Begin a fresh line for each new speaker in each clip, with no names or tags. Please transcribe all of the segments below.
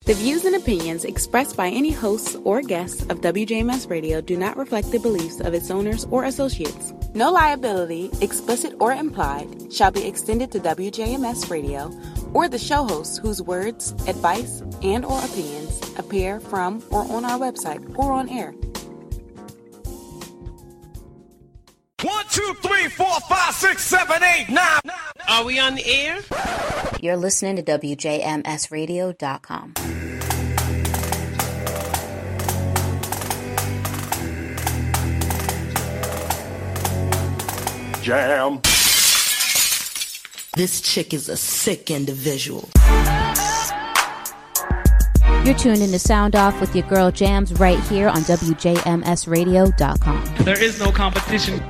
The views and opinions expressed by any hosts or guests of WJMS Radio do not reflect the beliefs of its owners or associates. No liability, explicit or implied, shall be extended to WJMS Radio or the show hosts whose words, advice, and or opinions appear from or on our website or on air.
1, 2, 3, 4, 5, 6, 7, 8, 9. Are we on the air?
You're listening to WJMSradio.com.
Jam.
This chick is a sick individual.
You're tuned in to Sound Off with your girl Jams right here on WJMSradio.com.
There is no competition.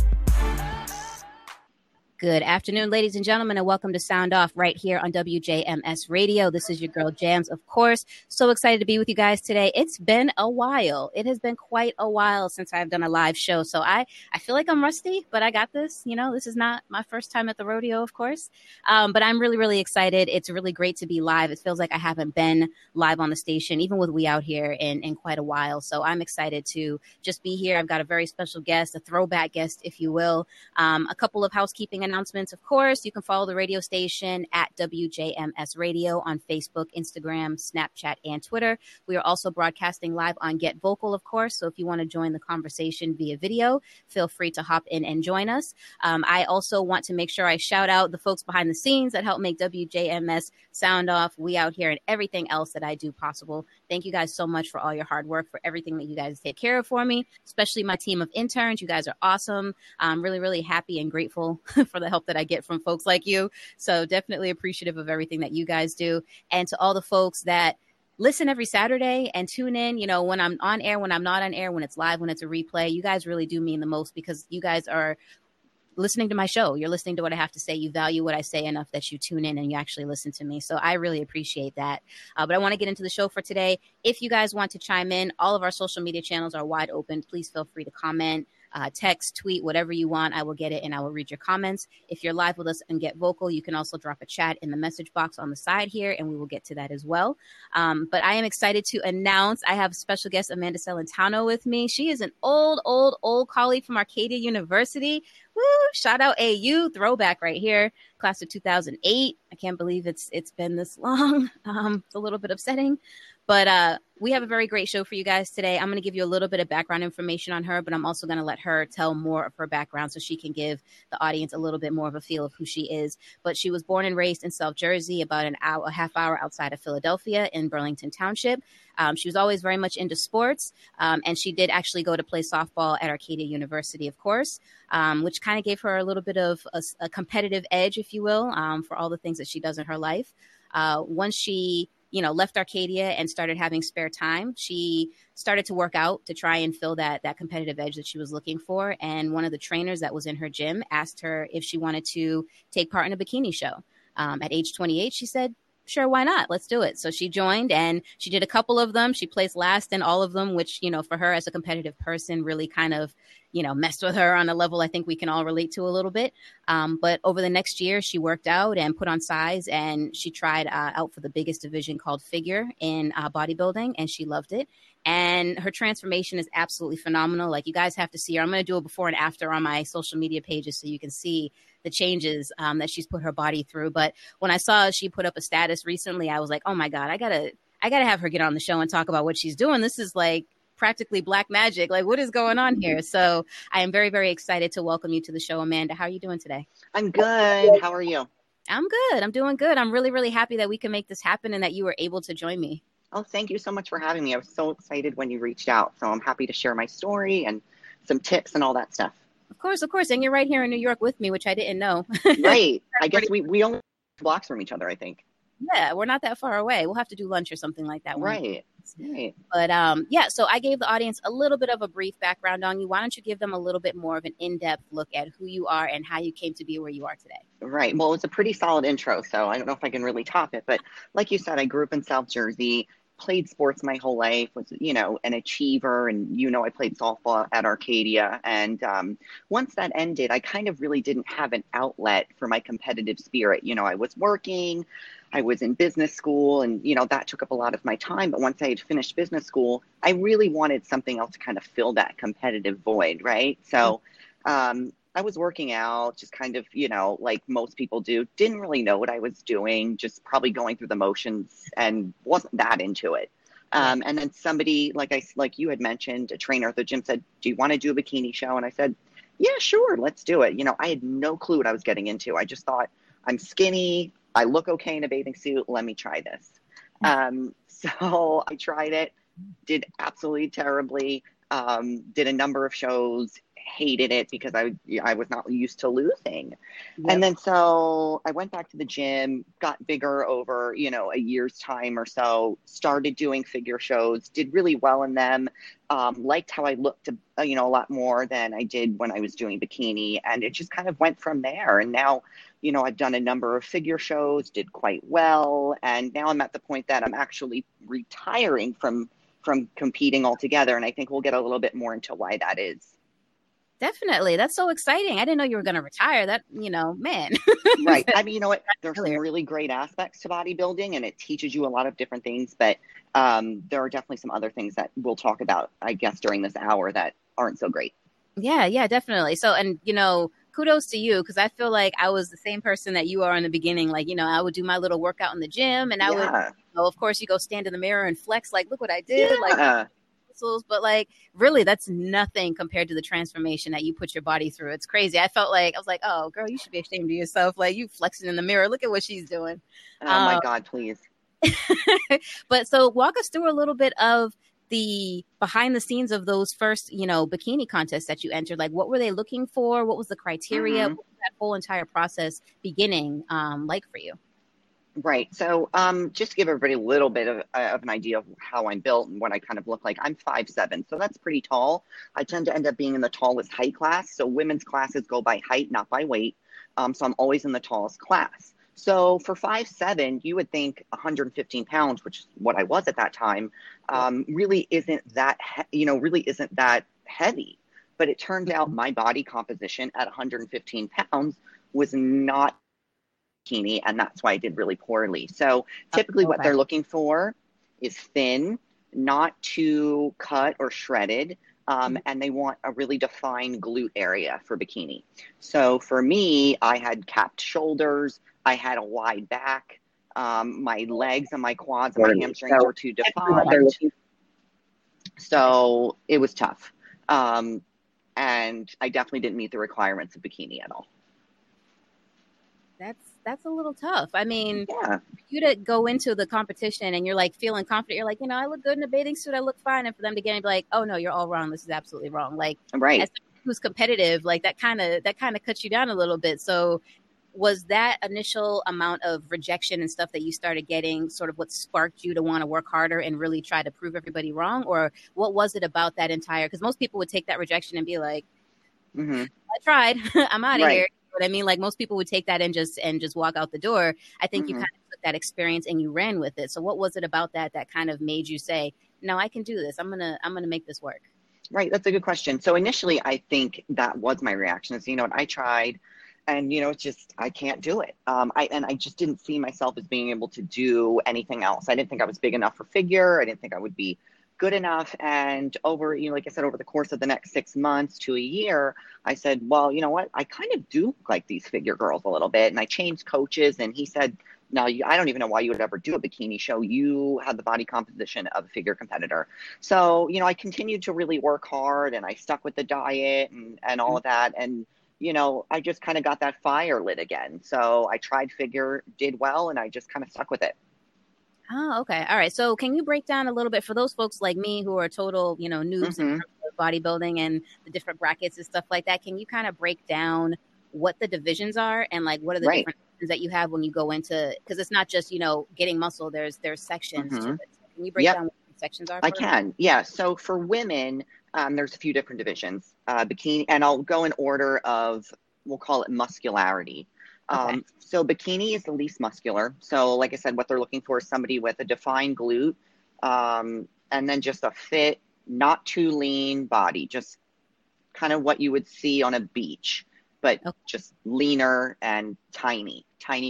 Good afternoon, ladies and gentlemen, and welcome to Sound Off right here on WJMS Radio. This is your girl Jams, of course. So excited to be with you guys today. It's been a while. It has been quite a while since I've done a live show. So I feel like I'm rusty, but I got this. You know, this is not my first time at the rodeo, of course. But I'm really, really excited. It's really great to be live. It feels like I haven't been live on the station, even with We Out Here, in quite a while. So I'm excited to just be here. I've got a very special guest, a throwback guest, if you will. A couple of housekeeping announcements, of course. You can follow the radio station at WJMS Radio on Facebook, Instagram, Snapchat, and Twitter. We are also broadcasting live on Get Vocal, of course. So if you want to join the conversation via video, feel free to hop in and join us. I also want to make sure I shout out the folks behind the scenes that help make WJMS Sound Off, We Out Here, and everything else that I do possible. Thank you guys so much for all your hard work, for everything that you guys take care of for me, especially my team of interns. You guys are awesome. I'm really, really happy and grateful for the help that I get from folks like you. So definitely appreciative of everything that you guys do. And to all the folks that listen every Saturday and tune in, you know, when I'm on air, when I'm not on air, when it's live, when it's a replay, you guys really do mean the most because you guys are listening to my show. You're listening to what I have to say. You value what I say enough that you tune in and you actually listen to me. So I really appreciate that. But I want to get into the show for today. If you guys want to chime in, all of our social media channels are wide open. Please feel free to comment. Text, tweet, whatever you want. I will get it and I will read your comments. If you're live with us and Get Vocal, you can also drop a chat in the message box on the side here and we will get to that as well. But I am excited to announce I have special guest Amanda Celentano with me. She is an old colleague from Arcadia University. Woo! Shout out AU, throwback right here. Class of 2008. I can't believe it's been this long. It's a little bit upsetting. But we have a very great show for you guys today. I'm going to give you a little bit of background information on her, but I'm also going to let her tell more of her background so she can give the audience a little bit more of a feel of who she is. But she was born and raised in South Jersey, about a half hour outside of Philadelphia in Burlington Township. She was always very much into sports, and she did actually go to play softball at Arcadia University, of course, which kind of gave her a little bit of a competitive edge, if you will, for all the things that she does in her life. Once she left Arcadia and started having spare time, she started to work out to try and fill that competitive edge that she was looking for. And one of the trainers that was in her gym asked her if she wanted to take part in a bikini show. At age 28, she said, sure, why not? Let's do it. So she joined and she did a couple of them. She placed last in all of them, which, for her as a competitive person really kind of, messed with her on a level I think we can all relate to a little bit. But over the next year, she worked out and put on size and she tried out for the biggest division called figure in bodybuilding and she loved it. And her transformation is absolutely phenomenal. Like, you guys have to see her. I'm going to do a before and after on my social media pages so you can see the changes that she's put her body through. But when I saw she put up a status recently, I was like, oh my God, I gotta have her get on the show and talk about what she's doing. This is like practically black magic. Like, what is going on here? So I am very, very excited to welcome you to the show, Amanda. How are you doing today?
I'm good. How are you?
I'm good. I'm doing good. I'm really, really happy that we can make this happen and that you were able to join me.
Oh, thank you so much for having me. I was so excited when you reached out. So I'm happy to share my story and some tips and all that stuff.
Of course. And you're right here in New York with me, which I didn't know.
Right. I guess we only blocks from each other, I think.
Yeah, we're not that far away. We'll have to do lunch or something like that.
Right.
But so I gave the audience a little bit of a brief background on you. Why don't you give them a little bit more of an in-depth look at who you are and how you came to be where you are today?
Right. Well, it's a pretty solid intro, so I don't know if I can really top it. But like you said, I grew up in South Jersey. played sports my whole life, was, you know, an achiever. And, you know, I played softball at Arcadia. And once that ended, I kind of really didn't have an outlet for my competitive spirit. You know, I was working, I was in business school, and, you know, that took up a lot of my time. But once I had finished business school, I really wanted something else to kind of fill that competitive void, right? So I was working out, just kind of, you know, like most people do, didn't really know what I was doing, just probably going through the motions and wasn't that into it. And then somebody, like you had mentioned, a trainer at the gym said, do you want to do a bikini show? And I said, yeah, sure, let's do it. You know, I had no clue what I was getting into. I just thought, I'm skinny, I look okay in a bathing suit, let me try this. So I tried it, did absolutely terribly, did a number of shows, hated it because I was not used to losing. Yep. And then so I went back to the gym, got bigger over, you know, a year's time or so, started doing figure shows, did really well in them, liked how I looked, you know, a lot more than I did when I was doing bikini. And it just kind of went from there. And now, you know, I've done a number of figure shows, did quite well. And now I'm at the point that I'm actually retiring from competing altogether. And I think we'll get a little bit more into why that is.
Definitely. That's so exciting. I didn't know you were going to retire. That, you know, man.
Right. I mean, you know what? There's some really great aspects to bodybuilding, and it teaches you a lot of different things. But there are definitely some other things that we'll talk about, I guess, during this hour that aren't so great.
Yeah, definitely. So, and, you know, kudos to you, because I feel like I was the same person that you are in the beginning. Like, you know, I would do my little workout in the gym, and I would, you know, of course, you go stand in the mirror and flex, like, look what I did. Like, but like, really, that's nothing compared to the transformation that you put your body through. It's crazy. I was like, oh, girl, you should be ashamed of yourself. Like, you flexing in the mirror. Look at what she's doing.
Oh, my God, please.
But so walk us through a little bit of the behind the scenes of those first, you know, bikini contests that you entered. Like, what were they looking for? What was the criteria? What was that whole entire process beginning like for you?
Right. So just to give everybody a little bit of an idea of how I'm built and what I kind of look like, I'm 5'7", so that's pretty tall. I tend to end up being in the tallest height class. So women's classes go by height, not by weight. So I'm always in the tallest class. So for 5'7", you would think 115 pounds, which is what I was at that time, really isn't that, really isn't that heavy. But it turned out my body composition at 115 pounds was not bikini, and that's why I did really poorly. So typically what they're looking for is thin, not too cut or shredded, and they want a really defined glute area for bikini. So for me, I had capped shoulders, I had a wide back, my legs and my quads and my hamstrings were too defined. So it was tough. And I definitely didn't meet the requirements of bikini at all.
That's a little tough. I mean, for you to go into the competition and you're like feeling confident, you're like, you know, I look good in a bathing suit, I look fine. And for them to get and be like, oh no, you're all wrong. This is absolutely wrong. Like,
right.
As someone who's competitive, like that kind of cuts you down a little bit. So was that initial amount of rejection and stuff that you started getting sort of what sparked you to want to work harder and really try to prove everybody wrong? Or what was it about that entire, because most people would take that rejection and be like, I tried, I'm out of here. What I mean, like most people would take that and just walk out the door. I think you kind of took that experience and you ran with it. So what was it about that kind of made you say, no, I can do this. I'm gonna make this work.
Right. That's a good question. So initially, I think that was my reaction is, you know what, I tried and, you know, it's just, I can't do it. I just didn't see myself as being able to do anything else. I didn't think I was big enough for figure. I didn't think I would be good enough. And over, you know, like I said, over the course of the next 6 months to a year, I said, well, you know what, I kind of do like these figure girls a little bit. And I changed coaches and he said, no, I don't even know why you would ever do a bikini show. You have the body composition of a figure competitor. So, you know, I continued to really work hard and I stuck with the diet and all of that. And, you know, I just kind of got that fire lit again. So I tried figure, did well, and I just kind of stuck with it.
Oh, okay. All right. So can you break down a little bit for those folks like me who are total, you know, noobs in terms of bodybuilding and the different brackets and stuff like that? Can you kind of break down what the divisions are and like what are the different divisions that you have when you go into, because it's not just, you know, getting muscle, there's sections to it. So can you break down what the sections are?
I can. Yeah. So for women, there's a few different divisions, bikini, and I'll go in order of, we'll call it muscularity. So bikini is the least muscular. So like I said, what they're looking for is somebody with a defined glute, And then just a fit, not too lean body, just kind of what you would see on a beach, but just leaner and tiny.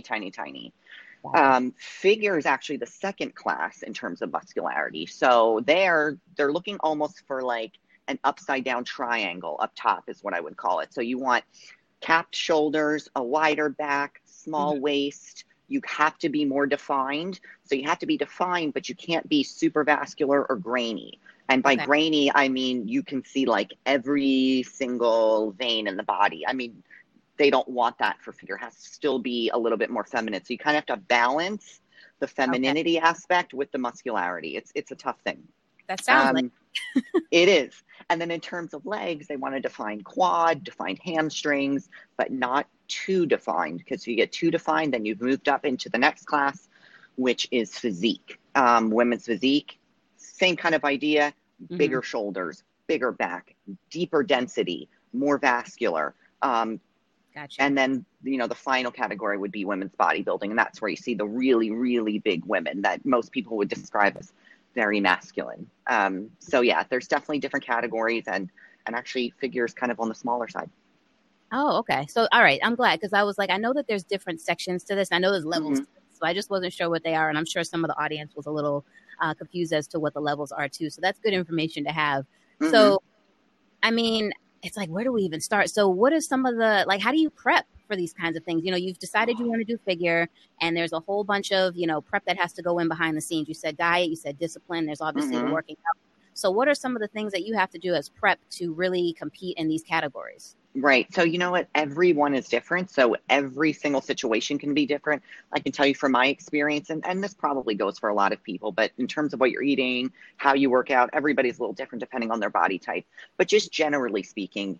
Figure is actually the second class in terms of muscularity. So they're looking almost for like an upside down triangle up top is what I would call it. So you want capped shoulders, a wider back, small waist. You have to be more defined. So you have to be defined, but you can't be super vascular or grainy. And by grainy, I mean, you can see like every single vein in the body. I mean, they don't want that for figure. It has to still be a little bit more feminine. So you kind of have to balance the femininity aspect with the muscularity. It's a tough thing.
That sounds like
it is. And then in terms of legs, they want to define quad, define hamstrings, but not too defined, because if you get too defined, then you've moved up into the next class, which is physique. Women's physique, same kind of idea, bigger shoulders, bigger back, deeper density, more vascular.
Gotcha.
And then, you know, the final category would be women's bodybuilding. And that's where you see the really, really big women that most people would describe as very masculine. So yeah, there's definitely different categories, and actually figures kind of on the smaller side.
Oh, okay. So, all right. I'm glad, because I was like, I know that there's different sections to this. I know there's levels to this, so I just wasn't sure what they are. And I'm sure some of the audience was a little confused as to what the levels are too. So that's good information to have. So, I mean, it's like, where do we even start? So what are some of the, like, how do you prep for these kinds of things? You know, you've decided you want to do figure, and there's a whole bunch of, you know, prep that has to go in behind the scenes. You said diet, you said discipline. There's obviously the working out. So what are some of the things that you have to do as prep to really compete in these categories?
Right. So you know what? Everyone is different. So every single situation can be different. I can tell you from my experience, and this probably goes for a lot of people, but in terms of what you're eating, how you work out, everybody's a little different depending on their body type. But just generally speaking,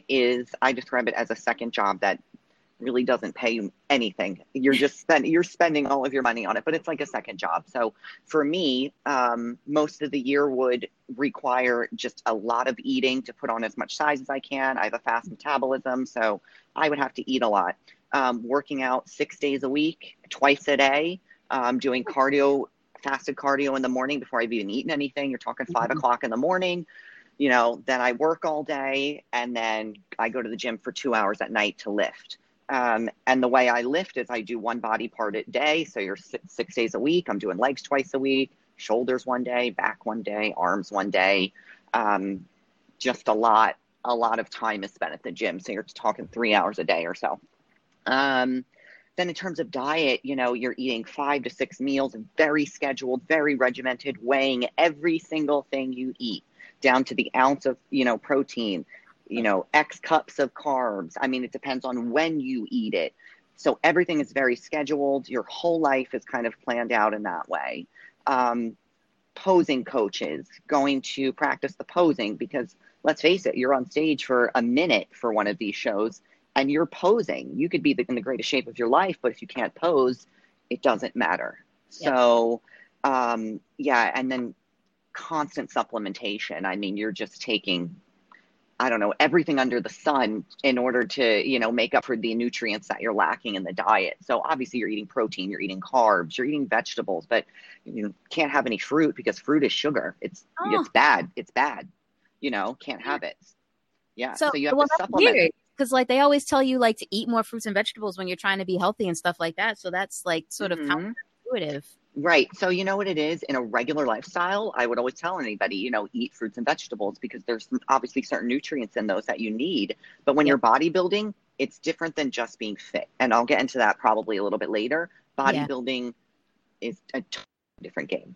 I describe it as a second job that really doesn't pay you anything. You're spending all of your money on it, but it's like a second job. So for me, most of the year would require just a lot of eating to put on as much size as I can. I have a fast metabolism, so I would have to eat a lot. Working out 6 days a week, twice a day, doing cardio, fasted cardio in the morning before I've even eaten anything. You're talking 5 o'clock in the morning. You know, then I work all day, and then I go to the gym for 2 hours at night to lift. And the way I lift is I do one body part a day. So you're 6 days a week. I'm doing legs twice a week, shoulders one day, back one day, arms one day. Just a lot of time is spent at the gym. So you're talking 3 hours a day or so. Then in terms of diet, you know, you're eating 5 to 6 meals, very scheduled, very regimented, weighing every single thing you eat down to the ounce of, you know, protein, you know, X cups of carbs. I mean, it depends on when you eat it. So everything is very scheduled. Your whole life is kind of planned out in that way. Posing coaches, going to practice the posing, because let's face it, you're on stage for a minute for one of these shows and you're posing. You could be in the greatest shape of your life, but if you can't pose, it doesn't matter. Yep. So, yeah. And then constant supplementation. I mean, you're just taking, I don't know, everything under the sun in order to, you know, make up for the nutrients that you're lacking in the diet. So obviously you're eating protein, you're eating carbs, you're eating vegetables, but you can't have any fruit because fruit is sugar. It's bad. It's bad. You know, can't have it. Yeah. So you have to supplement.
Because like they always tell you like to eat more fruits and vegetables when you're trying to be healthy and stuff like that. So that's like sort of counterintuitive.
Right. So you know what it is in a regular lifestyle, I would always tell anybody, you know, eat fruits and vegetables because there's obviously certain nutrients in those that you need. But when you're bodybuilding, it's different than just being fit. And I'll get into that probably a little bit later. Bodybuilding is a totally different game.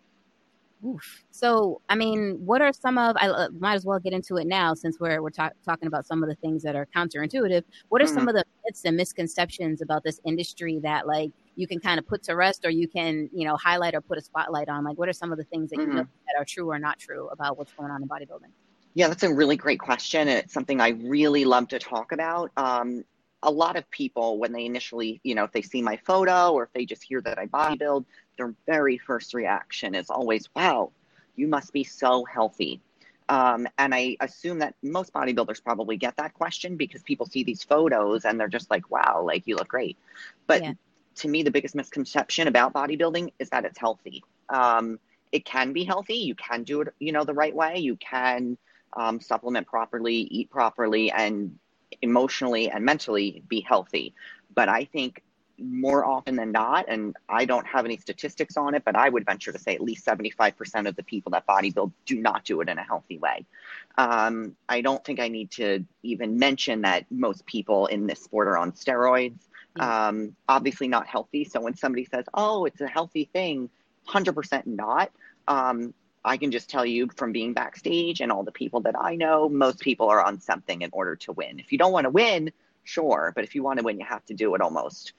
Oof. So, I mean, what are some of, I might as well get into it now since we're talking about some of the things that are counterintuitive. What are some of the myths and misconceptions about this industry that like you can kind of put to rest or you can, you know, highlight or put a spotlight on? Like, what are some of the things that you know that are true or not true about what's going on in bodybuilding?
Yeah, that's a really great question. And it's something I really love to talk about. A lot of people, when they initially, you know, if they see my photo or if they just hear that I bodybuild, their very first reaction is always, wow, you must be so healthy. And I assume that most bodybuilders probably get that question because people see these photos and they're just like, wow, like you look great. But to me, the biggest misconception about bodybuilding is that it's healthy. it can be healthy. You can do it, the right way. You can supplement properly, eat properly, and emotionally and mentally be healthy. But I think more often than not, and I don't have any statistics on it, but I would venture to say at least 75% of the people that bodybuild do not do it in a healthy way. I don't think I need to even mention that most people in this sport are on steroids. Obviously not healthy. So when somebody says, oh, it's a healthy thing, 100% not. I can just tell you from being backstage and all the people that I know, most people are on something in order to win. If you don't want to win, sure. But if you want to win, you have to do it almost.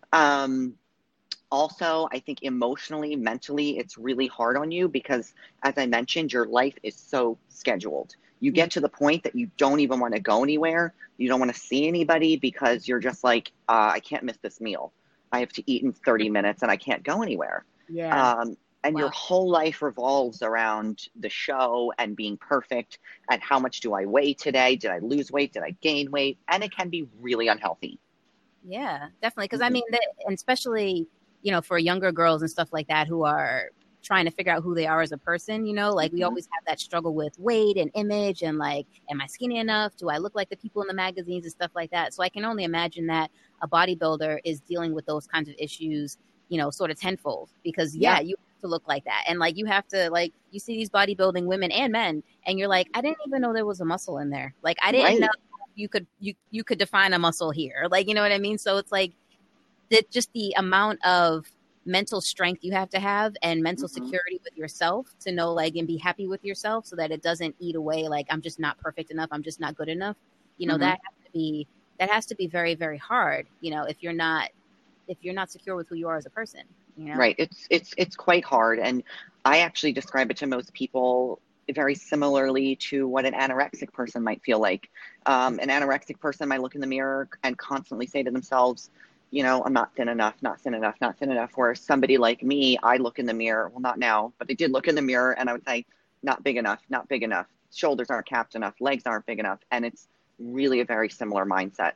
Also, I think emotionally, mentally, it's really hard on you because, as I mentioned, your life is so scheduled. You get to the point that you don't even want to go anywhere. You don't want to see anybody because you're just like, I can't miss this meal. I have to eat in 30 minutes and I can't go anywhere.
Yeah.
And your whole life revolves around the show and being perfect. And how much do I weigh today? Did I lose weight? Did I gain weight? And it can be really unhealthy.
Yeah, definitely. Because I mean, and especially, for younger girls and stuff like that who are trying to figure out who they are as a person, like we always have that struggle with weight and image and like, am I skinny enough? Do I look like the people in the magazines and stuff like that? So I can only imagine that a bodybuilder is dealing with those kinds of issues, sort of tenfold because you have to look like that. And like, you have to you see these bodybuilding women and men and you're like, I didn't even know there was a muscle in there. Like, I didn't know you could define a muscle here. Like, you know what I mean? So it's like just the amount of mental strength you have to have and mental security with yourself to know and be happy with yourself so that it doesn't eat away. Like, I'm just not perfect enough. I'm just not good enough. That has to be very, very hard. If you're not secure with who you are as a person,
Right. It's quite hard. And I actually describe it to most people very similarly to what an anorexic person might feel like. An anorexic person might look in the mirror and constantly say to themselves, I'm not thin enough, not thin enough, not thin enough. Whereas somebody like me, I look in the mirror, well, not now, but I did look in the mirror and I would say, not big enough, not big enough. Shoulders aren't capped enough, legs aren't big enough. And it's really a very similar mindset.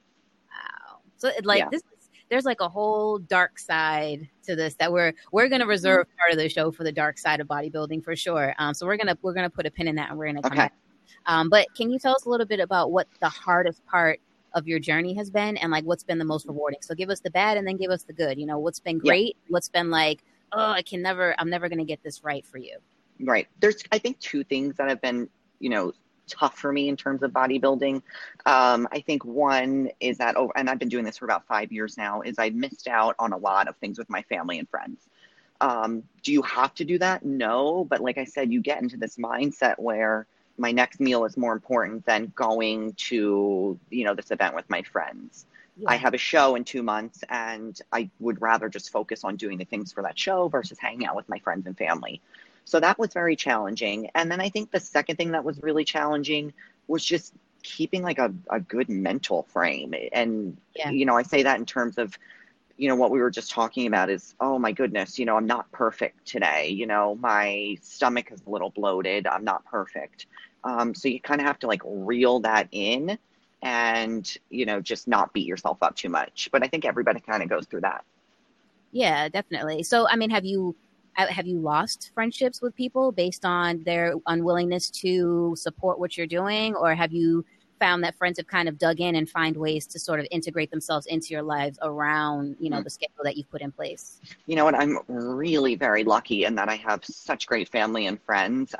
Wow. So there's a whole dark side to this that we're going to reserve part of the show for the dark side of bodybuilding for sure. So we're going to put a pin in that and we're going to come back. But can you tell us a little bit about what the hardest part of your journey has been and what's been the most rewarding? So give us the bad and then give us the good. What's been great, what's been I'm never going to get this right for you.
Right. There's, I think, two things that have been, tough for me in terms of bodybuilding. I think one is that, and I've been doing this for about 5 years now, is I missed out on a lot of things with my family and friends. Do you have to do that? No. But like I said, you get into this mindset where my next meal is more important than going to, this event with my friends. Yeah. I have a show in 2 months and I would rather just focus on doing the things for that show versus hanging out with my friends and family. So that was very challenging. And then I think the second thing that was really challenging was just keeping a good mental frame. And, I say that in terms of, what we were just talking about is, oh my goodness, I'm not perfect today. My stomach is a little bloated. I'm not perfect. So you kind of have to reel that in and, just not beat yourself up too much. But I think everybody kind of goes through that.
Yeah, definitely. So, I mean, have you lost friendships with people based on their unwillingness to support what you're doing? Or have you found that friends have kind of dug in and find ways to sort of integrate themselves into your lives around, the schedule that you've put in place? You know what?
I'm really very lucky in that I have such great family and friends.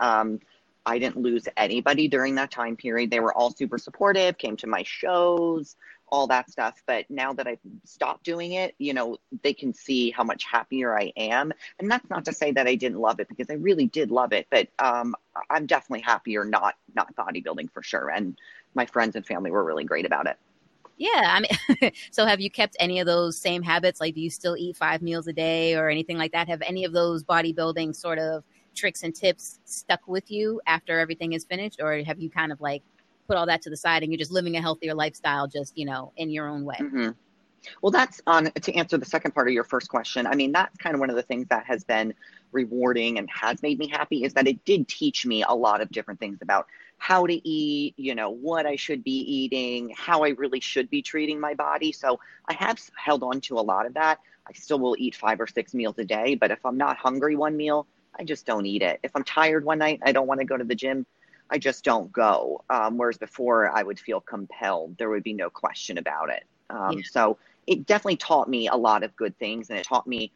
I didn't lose anybody during that time period. They were all super supportive, came to my shows, all that stuff. But now that I've stopped doing it, they can see how much happier I am. And that's not to say that I didn't love it, because I really did love it. But I'm definitely happier not bodybuilding for sure. And my friends and family were really great about it.
Yeah. I mean, so have you kept any of those same habits? Do you still eat 5 meals a day or anything like that? Have any of those bodybuilding sort of tricks and tips stuck with you after everything is finished? Or have you kind of put all that to the side and you're just living a healthier lifestyle, just, in your own way?
Mm-hmm. Well, that's to answer the second part of your first question. I mean, that's kind of one of the things that has been rewarding and has made me happy, is that it did teach me a lot of different things about how to eat, what I should be eating, how I really should be treating my body. So I have held on to a lot of that. I still will eat 5 or 6 meals a day, but if I'm not hungry one meal, I just don't eat it. If I'm tired one night, I don't want to go to the gym, I just don't go. Whereas before I would feel compelled. There would be no question about it. So it definitely taught me a lot of good things, and it taught me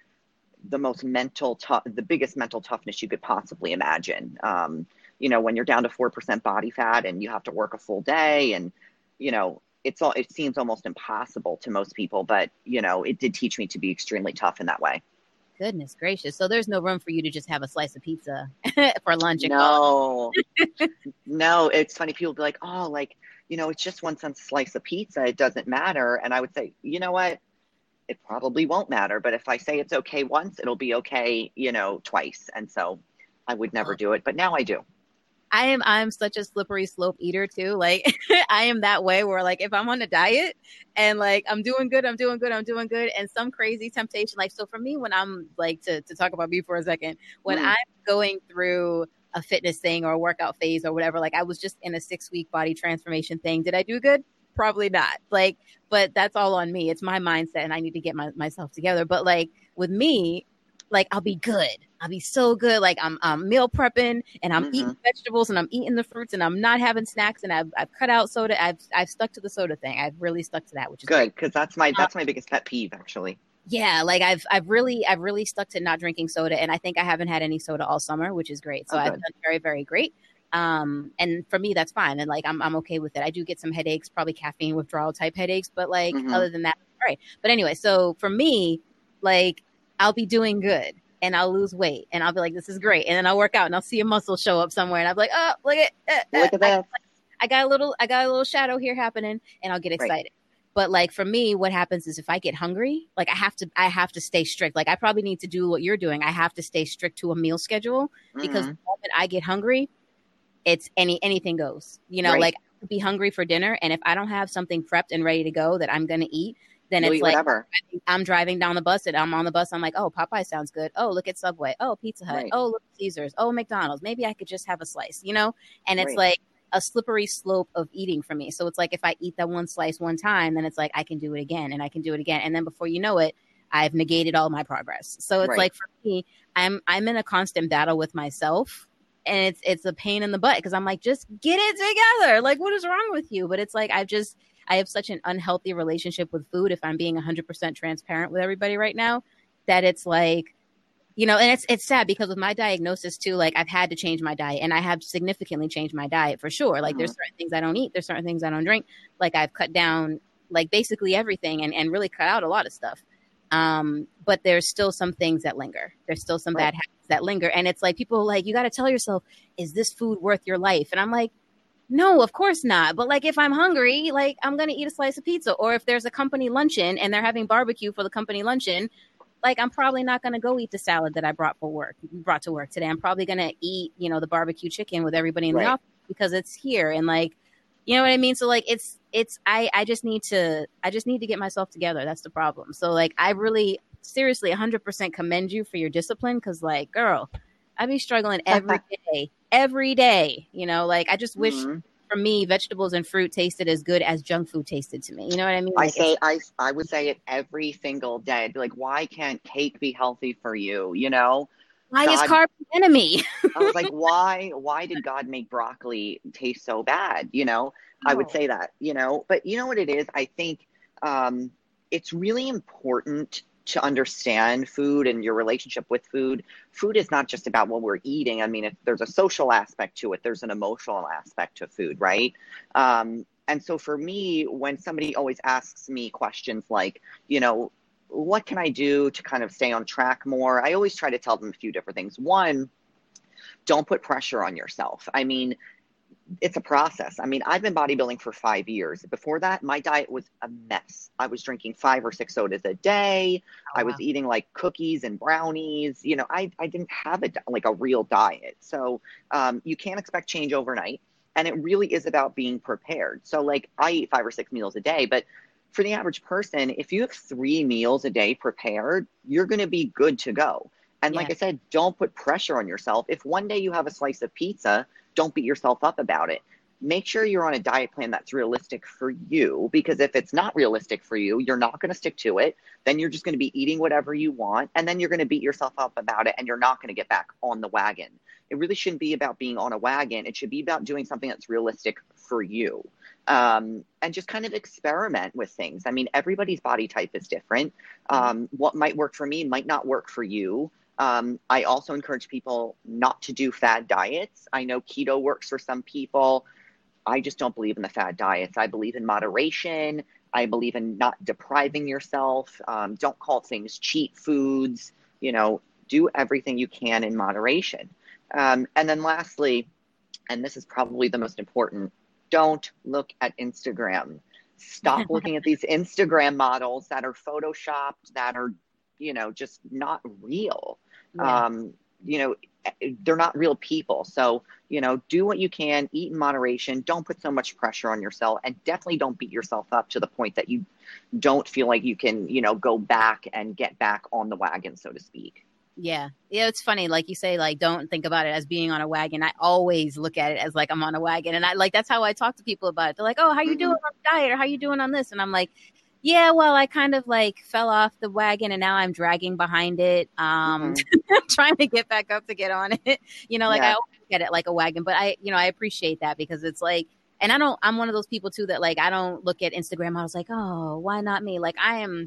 the biggest mental toughness you could possibly imagine. You know, when you're down to 4% body fat and you have to work a full day, and, you know, it seems almost impossible to most people, but, you know, it did teach me to be extremely tough in that way.
Goodness gracious. So there's no room for you to just have a slice of pizza for lunch.
No, no, it's funny. People be like, oh, like, you know, it's just 1 cent slice of pizza. It doesn't matter. And I would say, you know what? It probably won't matter. But if I say it's okay once, it'll be okay, you know, twice. And so I would never do it. But now I do.
I'm such a slippery slope eater too. Like I am that way where like if I'm on a diet and like I'm doing good. And some crazy temptation. Like, so for me, when I'm like, to talk about me for a second, when I'm going through a fitness thing or a workout phase or whatever, like I was just in a 6-week body transformation thing. Did I do good? Probably not. Like, but that's all on me. It's my mindset and I need to get myself together. But like with me, like I'll be good. I'll be so good. Like I'm meal prepping and I'm eating vegetables and I'm eating the fruits and I'm not having snacks, and I've cut out soda. I've stuck to the soda thing. I've really stuck to that, which is
good, because that's my biggest pet peeve, actually.
Yeah, like I've really stuck to not drinking soda, and I think I haven't had any soda all summer, which is great. So I've done very, very great. And for me, that's fine. And like, I'm okay with it. I do get some headaches, probably caffeine withdrawal type headaches, but like other than that, all right. But anyway, so for me, like I'll be doing good and I'll lose weight and I'll be like, this is great. And then I'll work out and I'll see a muscle show up somewhere and I'll be like, oh, look at that. I got a little shadow here happening, and I'll get excited. Right. But like for me, what happens is if I get hungry, like I have to stay strict. Like I probably need to do what you're doing. I have to stay strict to a meal schedule, because the moment I get hungry, it's anything goes, you know, like I could be hungry for dinner. And if I don't have something prepped and ready to go that I'm going to eat, then it's like I'm driving down the bus and I'm on the bus. I'm like, oh, Popeye sounds good. Oh, look at Subway. Oh, Pizza Hut. Oh, look at Caesars. Oh, McDonald's. Maybe I could just have a slice, you know? And it's like a slippery slope of eating for me. So it's like, if I eat that one slice one time, then it's like, I can do it again and I can do it again. And then before you know it, I've negated all my progress. So it's like, for me, I'm in a constant battle with myself. And it's a pain in the butt, because I'm like, just get it together. Like, what is wrong with you? But it's like, I have such an unhealthy relationship with food, if I'm being 100% transparent with everybody right now, that it's like, you know, and it's sad, because with my diagnosis too, like I've had to change my diet, and I have significantly changed my diet for sure. Like there's certain things I don't eat. There's certain things I don't drink. Like I've cut down like basically everything and really cut out a lot of stuff. But there's still some things that linger. There's still some bad habits that linger. And it's like, people are like, you got to tell yourself, is this food worth your life? And I'm like, no, of course not. But like, if I'm hungry, like I'm going to eat a slice of pizza. Or if there's a company luncheon and they're having barbecue for the company luncheon, like I'm probably not going to go eat the salad that I brought to work today. I'm probably going to eat, you know, the barbecue chicken with everybody in the office, because it's here. And like, you know what I mean? So like, I just need to get myself together. That's the problem. So like, I really seriously 100% commend you for your discipline. 'Cause like, girl, I be struggling every day, you know, like I just wish for me, vegetables and fruit tasted as good as junk food tasted to me. You know what I mean? Like
I would say it every single day. I'd be like, why can't cake be healthy for you? You know,
why is carb the enemy?
I was like, why did God make broccoli taste so bad? You know, I would say that, you know, but you know what it is? I think it's really important to understand food and your relationship with food. Food is not just about what we're eating. I mean, there's a social aspect to it. There's an emotional aspect to food, right? And so for me, when somebody always asks me questions like, you know, what can I do to kind of stay on track more? I always try to tell them a few different things. One, don't put pressure on yourself. I mean, it's a process. I mean, I've been bodybuilding for 5 years. Before that, my diet was a mess. I was drinking 5 or 6 sodas a day. I was eating like cookies and brownies. You know, I didn't have a real diet. So you can't expect change overnight. And it really is about being prepared. So like I eat 5 or 6 meals a day, but for the average person, if you have 3 meals a day prepared, you're going to be good to go. And like I said, don't put pressure on yourself. If one day you have a slice of pizza, don't beat yourself up about it. make sure you're on a diet plan that's realistic for you, because if it's not realistic for you, you're not going to stick to it. Then you're just going to be eating whatever you want, and then you're going to beat yourself up about it, and you're not going to get back on the wagon. It really shouldn't be about being on a wagon. It should be about doing something that's realistic for you. And just kind of experiment with things. I mean, everybody's body type is different. What might work for me might not work for you. I also encourage people not to do fad diets. I know keto works for some people. I just don't believe in the fad diets. I believe in moderation. I believe in not depriving yourself. Don't call things cheat foods. Do everything you can in moderation. And then lastly, and this is probably the most important, don't look at Instagram. Stop looking at these Instagram models that are photoshopped, that are, just not real. Yeah. They're not real people. So, do what you can, eat in moderation. Don't put so much pressure on yourself, and definitely don't beat yourself up to the point that you don't feel like you can, go back and get back on the wagon, so to speak.
Yeah. Yeah. It's funny. Like you say, like, don't think about it as being on a wagon. I always look at it as like I'm on a wagon. And that's how I talk to people about it. They're like, oh, how you doing on the diet? Or how you doing on this? And I'm like, yeah, well, I kind of like fell off the wagon and now I'm dragging behind it, trying to get back up to get on it. I always look at it like a wagon, but I appreciate that, because it's like, and I'm one of those people too that like, I don't look at Instagram. I was like, oh, why not me? Like I'm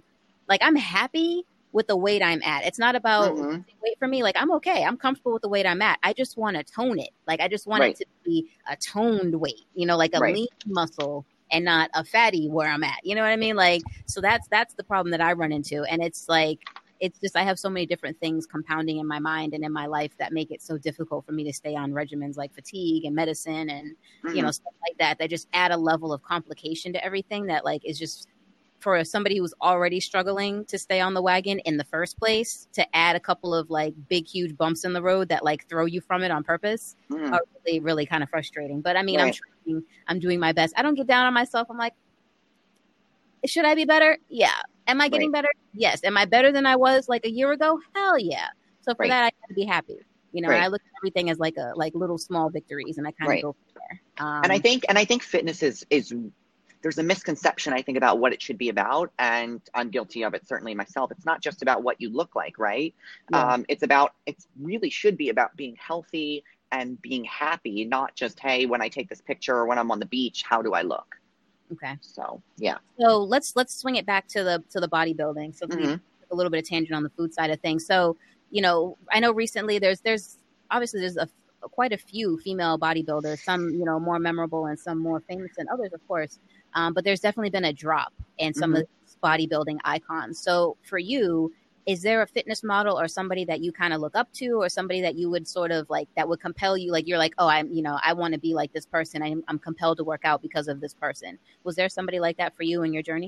happy with the weight I'm at. It's not about weight for me. Like, I'm okay. I'm comfortable with the weight I'm at. I just want to tone it. Like, I just want it to be a toned weight, like a lean muscle and not a fatty where I'm at. You know what I mean? Like, so that's the problem that I run into. And it's like, it's just, I have so many different things compounding in my mind and in my life that make it so difficult for me to stay on regimens like fatigue and medicine and, stuff like that just add a level of complication to everything that like is just, for somebody who's already struggling to stay on the wagon in the first place, to add a couple of like big, huge bumps in the road that like throw you from it on purpose are really, really kind of frustrating. But I mean, I'm doing my best. I don't get down on myself. I'm like, should I be better? Yeah. Am I getting better? Yes. Am I better than I was like a year ago? Hell yeah. So for that, I got to be happy. And I look at everything as like little small victories, and I kind of go from there.
And I think fitness is there's a misconception, I think, about what it should be about. And I'm guilty of it, certainly myself. It's not just about what you look like, right? Yeah. It really should be about being healthy and being happy, not just, hey, when I take this picture or when I'm on the beach, how do I look?
Okay.
So, yeah.
So let's swing it back to the bodybuilding. So we a little bit of tangent on the food side of things. So, I know recently there's obviously quite a few female bodybuilders, some, more memorable and some more famous than others, of course. But there's definitely been a drop in some of the bodybuilding icons. So for you, is there a fitness model or somebody that you kind of look up to, or somebody that you would sort of like, that would compel you? Like, you're like, oh, I want to be like this person. I'm compelled to work out because of this person. Was there somebody like that for you in your journey?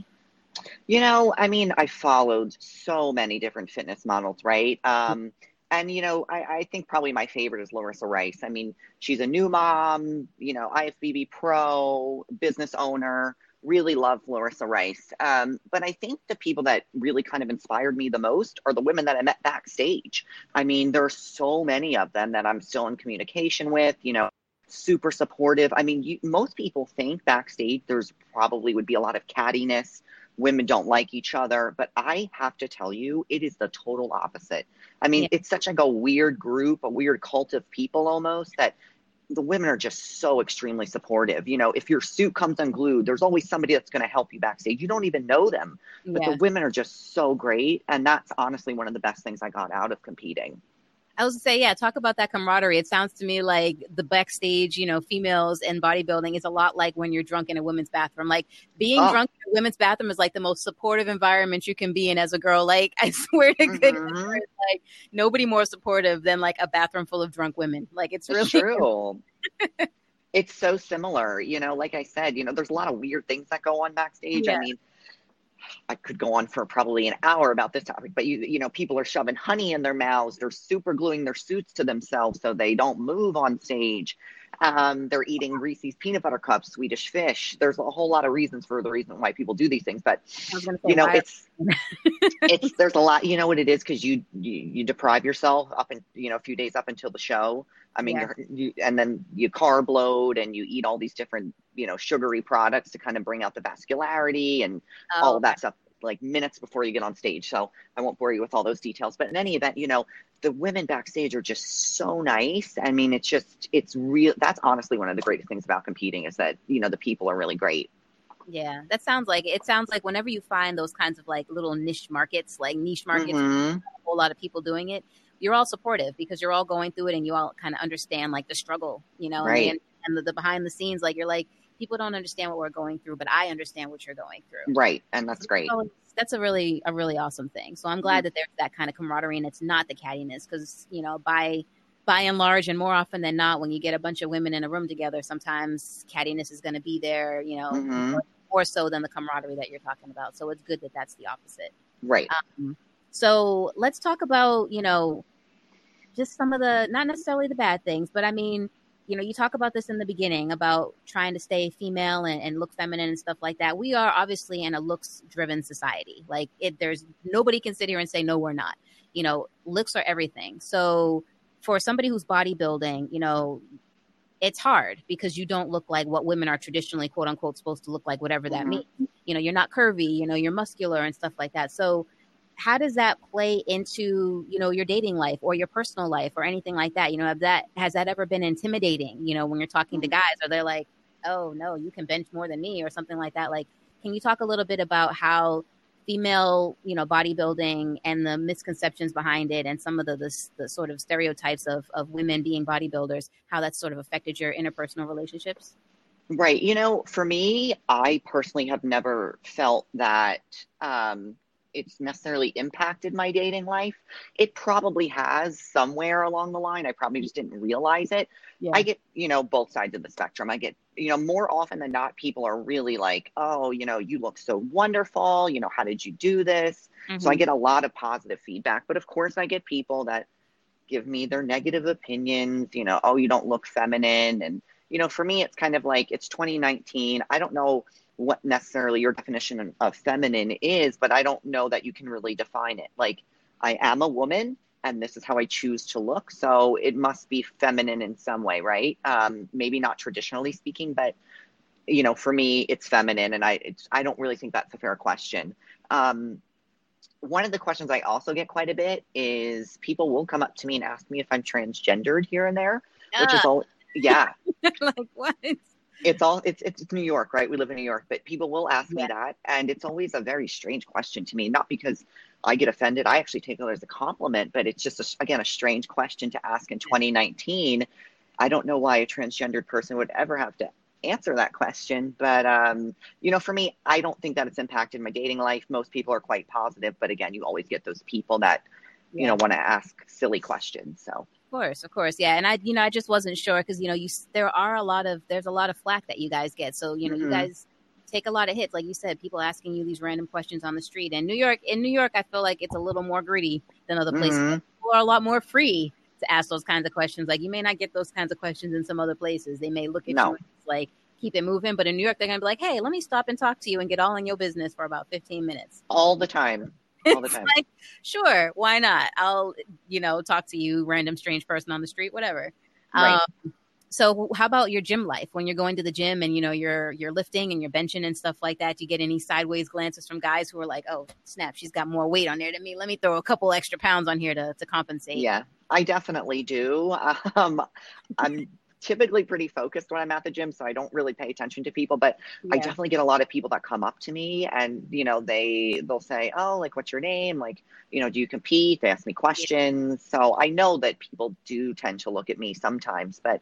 I mean, I followed so many different fitness models, right? And, I think probably my favorite is Larissa Rice. I mean, she's a new mom, IFBB pro, business owner, really love Larissa Rice. But I think the people that really kind of inspired me the most are the women that I met backstage. I mean, there are so many of them that I'm still in communication with, super supportive. I mean, most people think backstage there's probably would be a lot of cattiness. Women don't like each other, but I have to tell you, it is the total opposite. I mean, it's such like a weird group, a weird cult of people almost, that the women are just so extremely supportive. If your suit comes unglued, there's always somebody that's going to help you backstage. You don't even know them, but the women are just so great. And that's honestly one of the best things I got out of competing.
I was going to say, talk about that camaraderie. It sounds to me like the backstage, females in bodybuilding is a lot like when you're drunk in a women's bathroom. Like being drunk in a women's bathroom is like the most supportive environment you can be in as a girl. Like, I swear to goodness, like nobody more supportive than like a bathroom full of drunk women. Like, it's really
true. It's so similar. Like I said, there's a lot of weird things that go on backstage. Yeah. I mean, I could go on for probably an hour about this topic, but people are shoving honey in their mouths. They're super gluing their suits to themselves so they don't move on stage. They're eating Reese's peanut butter cups, Swedish fish. There's a whole lot of reasons for the reason why people do these things, but
I was gonna say,
it's there's a lot. You know what it is, because you deprive yourself up in a few days up until the show. I mean, and then you carb load and you eat all these different sugary products to kind of bring out the vascularity and all of that stuff, like minutes before you get on stage. So I won't bore you with all those details. But in any event, the women backstage are just so nice. I mean, it's real. That's honestly one of the greatest things about competing, is that the people are really great.
Yeah, it sounds like whenever you find those kinds of like little niche markets,
Mm-hmm.
a whole lot of people doing it, you're all supportive because you're all going through it and you all kind of understand like the struggle,
Right.
and the behind the scenes, like you're like, people don't understand what we're going through, but I understand what you're going through.
Right. And that's great.
So that's a really awesome thing. So I'm glad that there's that kind of camaraderie and it's not the cattiness, because, by and large, and more often than not, when you get a bunch of women in a room together, sometimes cattiness is going to be there,
Mm-hmm.
more so than the camaraderie that you're talking about. So it's good that that's the opposite.
Right.
So let's talk about, just some of the, not necessarily the bad things, but I mean, you talk about this in the beginning about trying to stay female and look feminine and stuff like that. We are obviously in a looks driven society. Like there's nobody can sit here and say, no, we're not. Looks are everything. So for somebody who's bodybuilding, it's hard because you don't look like what women are traditionally, quote unquote, supposed to look like, whatever that means. You're not curvy, you're muscular and stuff like that. So how does that play into, your dating life or your personal life or anything like that? Has that ever been intimidating, when you're talking to guys? Are they like, oh no, you can bench more than me or something like that? Like, can you talk a little bit about how female, bodybuilding and the misconceptions behind it and some of the sort of stereotypes of women being bodybuilders, how that's sort of affected your interpersonal relationships?
Right. For me, I personally have never felt that it's necessarily impacted my dating life. It probably has somewhere along the line. I probably just didn't realize it. Yeah. I get, both sides of the spectrum. I get, more often than not, people are really like, oh, you look so wonderful. How did you do this? Mm-hmm. So I get a lot of positive feedback. But of course, I get people that give me their negative opinions, oh, you don't look feminine. And, for me, it's kind of like, it's 2019. I don't know what necessarily your definition of feminine is, but I don't know that you can really define it. Like, I am a woman and this is how I choose to look. So it must be feminine in some way, right? Maybe not traditionally speaking, but for me, it's feminine. And I don't really think that's a fair question. One of the questions I also get quite a bit is people will come up to me and ask me if I'm transgendered here and there, which is all, yeah.
Like what?
It's New York, right? We live in New York, but people will ask me that. And it's always a very strange question to me, not because I get offended. I actually take it as a compliment, but it's just, a strange question to ask in 2019. I don't know why a transgendered person would ever have to answer that question. But, for me, I don't think that it's impacted my dating life. Most people are quite positive. But again, you always get those people that, want to ask silly questions. So.
Of course. Yeah. And I just wasn't sure because, there's a lot of flack that you guys get. So, you guys take a lot of hits. Like you said, people asking you these random questions on the street. And in New York, I feel like it's a little more gritty than other places. People are a lot more free to ask those kinds of questions. Like you may not get those kinds of questions in some other places. They may look at you and like, keep it moving. But in New York, they're going to be like, hey, let me stop and talk to you and get all in your business for about 15 minutes.
All the time. All the time.
Like, sure, why not? I'll, talk to you, random strange person on the street, whatever.
Right.
So how about your gym life? When you're going to the gym and, you're lifting and you're benching and stuff like that, do you get any sideways glances from guys who are like, oh, snap, she's got more weight on there than me. Let me throw a couple extra pounds on here to compensate.
Yeah, I definitely do. I'm typically pretty focused when I'm at the gym, so I don't really pay attention to people, but I definitely get a lot of people that come up to me and, they'll say, oh, like, what's your name? Like, do you compete? They ask me questions. So I know that people do tend to look at me sometimes, but,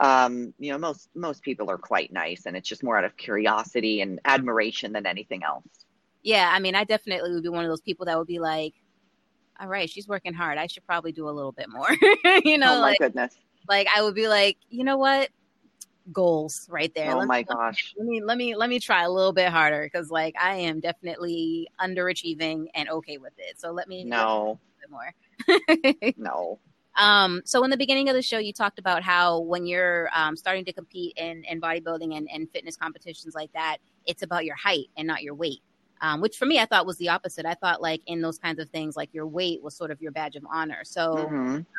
most people are quite nice and it's just more out of curiosity and admiration than anything else.
Yeah. I mean, I definitely would be one of those people that would be like, all right, she's working hard. I should probably do a little bit more,
Oh my goodness.
Like I would be like, you know what? Goals right there.
Oh my gosh.
Let me try a little bit harder because like I am definitely underachieving and okay with it. So let me
no
do a bit more.
No.
So in the beginning of the show, you talked about how when you're starting to compete in bodybuilding and fitness competitions like that, it's about your height and not your weight. Which for me, I thought was the opposite. I thought like in those kinds of things, like your weight was sort of your badge of honor. So,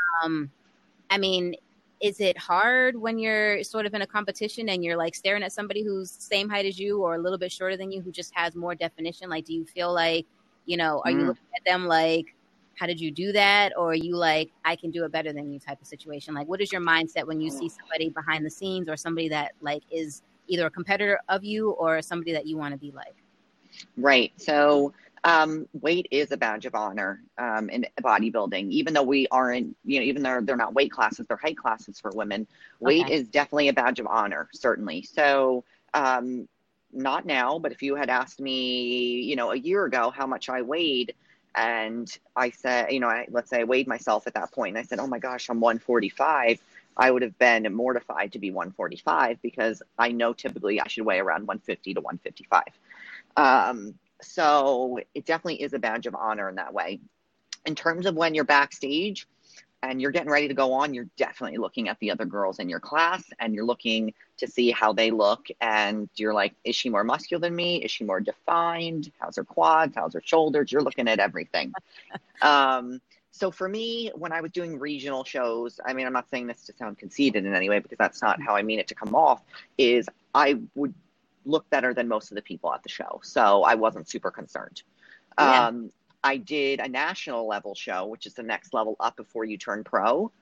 I mean, is it hard when you're sort of in a competition and you're like staring at somebody who's same height as you or a little bit shorter than you, who just has more definition? Like, do you feel like, are you looking at them like, how did you do that? Or are you like, I can do it better than you type of situation? Like, what is your mindset when you see somebody behind the scenes or somebody that like is either a competitor of you or somebody that you want to be like?
Right. So weight is a badge of honor in bodybuilding, even though we aren't, even though they're not weight classes, they're height classes for women. Weight is definitely a badge of honor, certainly. So not now, but if you had asked me, a year ago how much I weighed, and I said, let's say I weighed myself at that point, and I said, oh my gosh, I'm 145. I would have been mortified to be 145 because I know typically I should weigh around 150 to 155. So it definitely is a badge of honor in that way. In terms of when you're backstage and you're getting ready to go on, you're definitely looking at the other girls in your class and you're looking to see how they look. And you're like, is she more muscular than me? Is she more defined? How's her quads? How's her shoulders? You're looking at everything. So for me, when I was doing regional shows, I mean, I'm not saying this to sound conceited in any way because that's not how I mean it to come off, is I would look better than most of the people at the show. So I wasn't super concerned. Yeah. I did a national level show, which is the next level up before you turn pro,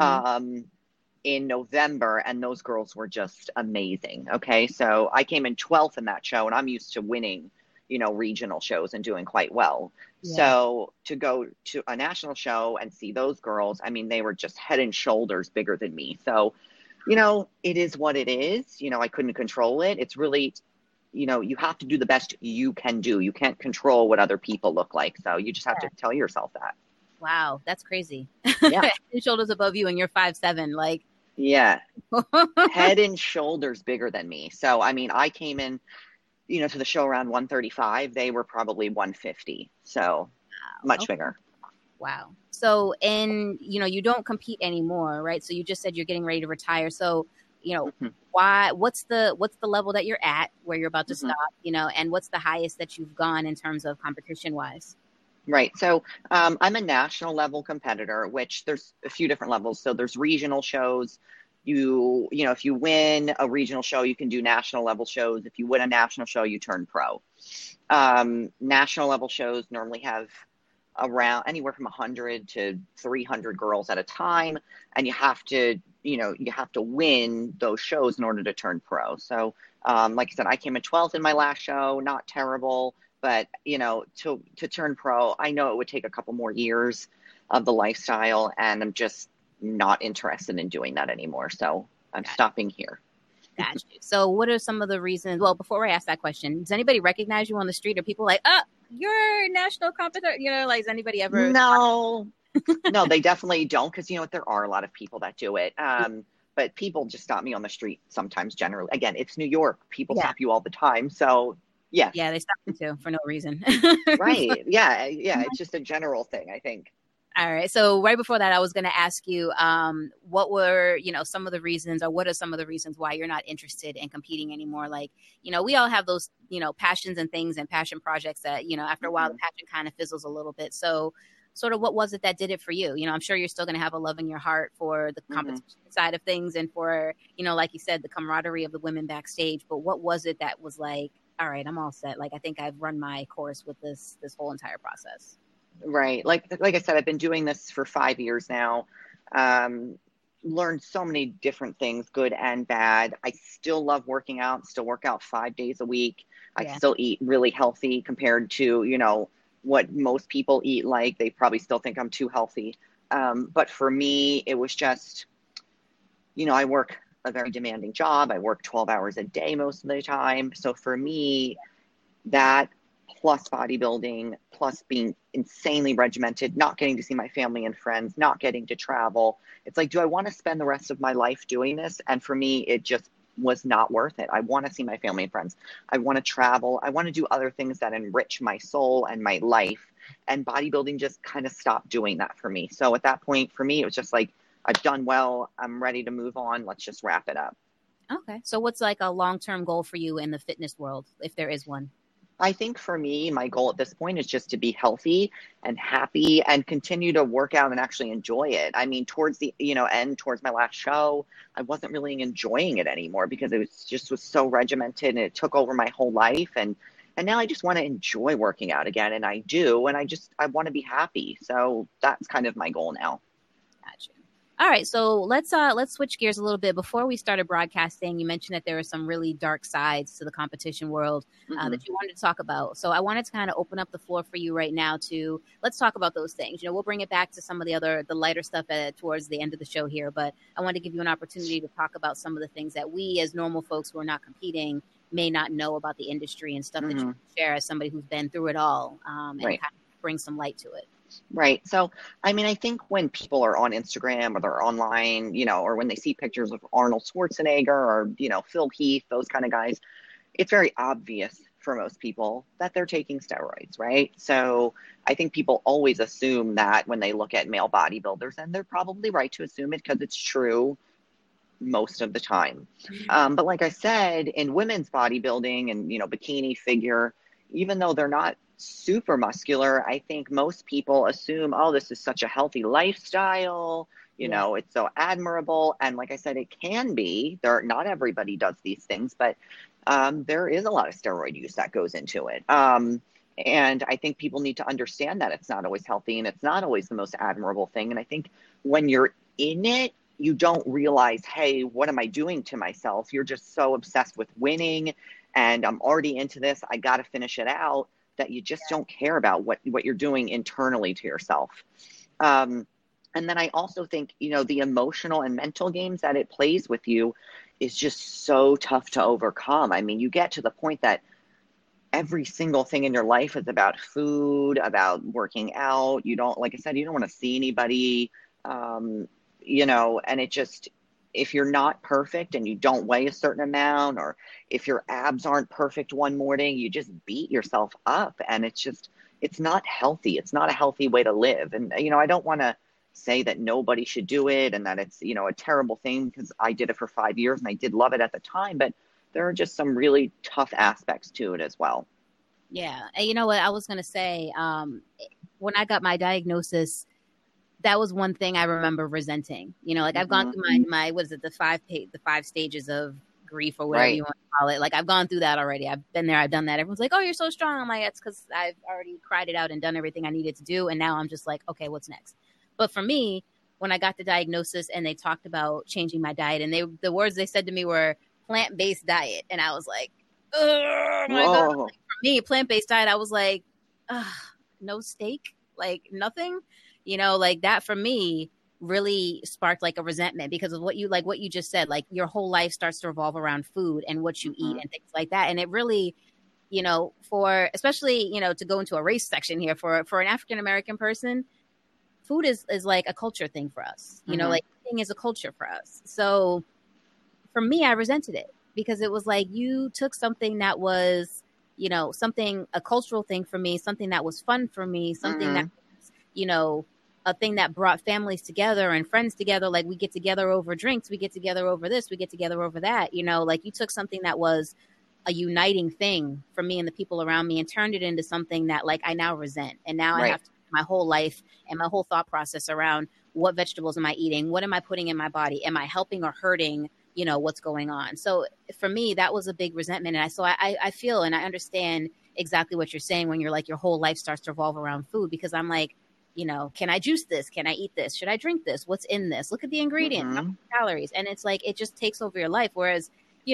in November. And those girls were just amazing. Okay. So I came in 12th in that show and I'm used to winning, regional shows and doing quite well. Yeah. So to go to a national show and see those girls, I mean, they were just head and shoulders bigger than me. So it is what it is. I couldn't control it. It's really, you have to do the best you can do. You can't control what other people look like. So you just have to tell yourself that.
Wow. That's crazy.
Yeah.
Shoulders above you and you're 5'7", like.
Yeah. Head and shoulders bigger than me. So, I mean, I came in, to the show around 135. They were probably 150. So much bigger.
Wow. So, and, you don't compete anymore, right? So you just said you're getting ready to retire. So, what's the level that you're at where you're about to stop, and what's the highest that you've gone in terms of competition wise?
Right. So, I'm a national level competitor, which there's a few different levels. So there's regional shows. If you win a regional show, you can do national level shows. If you win a national show, you turn pro. National level shows normally have around anywhere from 100 to 300 girls at a time. And you have to win those shows in order to turn pro. So, like I said, I came in 12th in my last show, not terrible, but to turn pro, I know it would take a couple more years of the lifestyle and I'm just not interested in doing that anymore. So I'm stopping here.
Gotcha. So what are some of the reasons? Well, before I ask that question, does anybody recognize you on the street? Are people like, oh, you're national competitor? Like, has anybody ever?
No, no, they definitely don't. Because there are a lot of people that do it. But people just stop me on the street sometimes. Generally, again, it's New York. People stop you all the time. So yeah.
Yeah, they stop me too for no reason.
Right. Yeah. It's just a general thing, I think.
All right. So right before that, I was going to ask you, what were, some of the reasons, or what are some of the reasons why you're not interested in competing anymore? Like, we all have those, passions and things and passion projects that, after a while, the passion kind of fizzles a little bit. So sort of what was it that did it for you? I'm sure you're still going to have a love in your heart for the competition side of things and for, like you said, the camaraderie of the women backstage. But what was it that was like, all right, I'm all set. Like, I think I've run my course with this whole entire process.
Right. Like I said, I've been doing this for 5 years now. Learned so many different things, good and bad. I still love working out, still work out 5 days a week. I still eat really healthy compared to, what most people eat. Like, they probably still think I'm too healthy. But for me, it was just, I work a very demanding job. I work 12 hours a day most of the time. So for me, that plus bodybuilding, plus being insanely regimented, not getting to see my family and friends, not getting to travel. It's like, do I want to spend the rest of my life doing this? And for me, it just was not worth it. I want to see my family and friends. I want to travel. I want to do other things that enrich my soul and my life. And bodybuilding just kind of stopped doing that for me. So at that point, for me, it was just like, I've done well. I'm ready to move on. Let's just wrap it up.
Okay. So what's like a long-term goal for you in the fitness world, if there is one?
I think for me, my goal at this point is just to be healthy and happy and continue to work out and actually enjoy it. I mean, towards the, end, towards my last show, I wasn't really enjoying it anymore because it was so regimented and it took over my whole life. And now I just want to enjoy working out again. And I do. And I want to be happy. So that's kind of my goal now.
Gotcha. All right, so let's switch gears a little bit. Before we started broadcasting, you mentioned that there are some really dark sides to the competition world that you wanted to talk about. So I wanted to kind of open up the floor for you right now to let's talk about those things. We'll bring it back to some of the lighter stuff towards the end of the show here, but I want to give you an opportunity to talk about some of the things that we as normal folks who are not competing may not know about the industry and stuff that you can share as somebody who's been through it all and kind of bring some light to it.
Right. So, I mean, I think when people are on Instagram or they're online, or when they see pictures of Arnold Schwarzenegger or, Phil Heath, those kind of guys, it's very obvious for most people that they're taking steroids, right? So I think people always assume that when they look at male bodybuilders, and they're probably right to assume it because it's true most of the time. But like I said, in women's bodybuilding and, bikini figure, even though they're not super muscular, I think most people assume, oh, this is such a healthy lifestyle, it's so admirable. And like I said, it can be. Not everybody does these things, but there is a lot of steroid use that goes into it. And I think people need to understand that it's not always healthy and it's not always the most admirable thing. And I think when you're in it, you don't realize, hey, what am I doing to myself? You're just so obsessed with winning and I'm already into this. I got to finish it out, that you just don't care about what you're doing internally to yourself. And then I also think, the emotional and mental games that it plays with you is just so tough to overcome. I mean, you get to the point that every single thing in your life is about food, about working out. You don't, like I said, you don't want to see anybody, and it just, if you're not perfect and you don't weigh a certain amount, or if your abs aren't perfect one morning, you just beat yourself up. And it's not healthy. It's not a healthy way to live. And, I don't want to say that nobody should do it and that it's, a terrible thing, because I did it for 5 years and I did love it at the time, but there are just some really tough aspects to it as well.
Yeah. And you know what I was going to say, when I got my diagnosis, that was one thing I remember resenting. I've gone through my what is it, the five stages of grief or whatever you want to call it. Like, I've gone through that already. I've been there. I've done that. Everyone's like, oh, you're so strong. I'm like, it's because I've already cried it out and done everything I needed to do. And now I'm just like, okay, what's next? But for me, when I got the diagnosis and they talked about changing my diet, and the words they said to me were plant-based diet. And I was like, oh my God. Like, for me, plant-based diet, I was like, no steak, like nothing. Like that for me really sparked like a resentment because of what you just said, like your whole life starts to revolve around food and what you eat and things like that. And it really, for especially, to go into a race section here for an African-American person, food is like a culture thing for us, like eating is a culture for us. So for me, I resented it because it was like, you took something that was, a cultural thing for me, something that was fun for me, something that was, a thing that brought families together and friends together. Like, we get together over drinks, we get together over this, we get together over that, like you took something that was a uniting thing for me and the people around me and turned it into something that like I now resent. And now I have to my whole life and my whole thought process around what vegetables am I eating? What am I putting in my body? Am I helping or hurting, what's going on? So for me, that was a big resentment. And I feel, and I understand exactly what you're saying when you're like, your whole life starts to revolve around food, because I'm like, can I juice this? Can I eat this? Should I drink this? What's in this? Look at the ingredients, how many calories. And it's like, it just takes over your life. Whereas,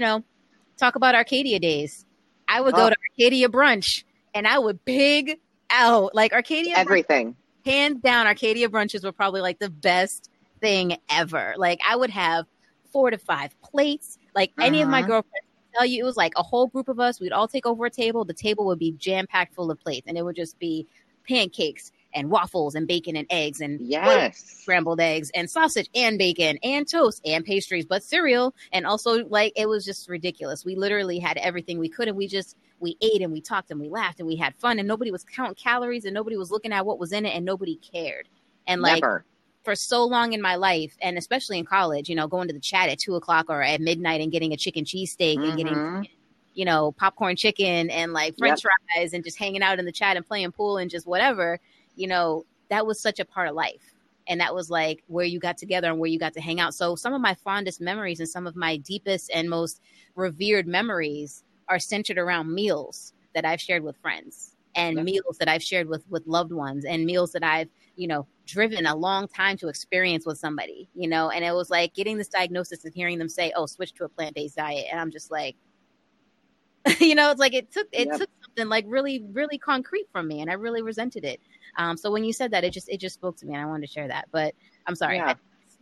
talk about Arcadia days. I would go to Arcadia brunch and I would pig out. Like, Arcadia
everything.
Brunch, hands down, Arcadia brunches were probably like the best thing ever. Like, I would have 4 to 5 plates. Like, any of my girlfriends tell you, it was like a whole group of us. We'd all take over a table. The table would be jam-packed full of plates, and it would just be pancakes, and waffles and bacon and eggs and
Yes.
scrambled eggs and sausage and bacon and toast and pastries, but cereal. And also, like, it was just ridiculous. We literally had everything we could, and we ate and we talked and we laughed and we had fun, and nobody was counting calories and nobody was looking at what was in it and nobody cared. And like,
Never.
For so long in my life, and especially in college, you know, going to the chat at 2:00 or at midnight and getting a chicken cheesesteak and getting, you know, popcorn chicken and like French fries and just hanging out in the chat and playing pool and just whatever, you know, that was such a part of life. And that was like where you got together and where you got to hang out. So some of my fondest memories and some of my deepest and most revered memories are centered around meals that I've shared with friends and meals that I've shared with loved ones and meals that I've, you know, driven a long time to experience with somebody, you know. And it was like getting this diagnosis and hearing them say, oh, switch to a plant-based diet. And I'm just like, you know, it's like it took something like really, really concrete from me, and I really resented it. So when you said that, it just spoke to me, and I wanted to share that. But I'm sorry.
Yeah.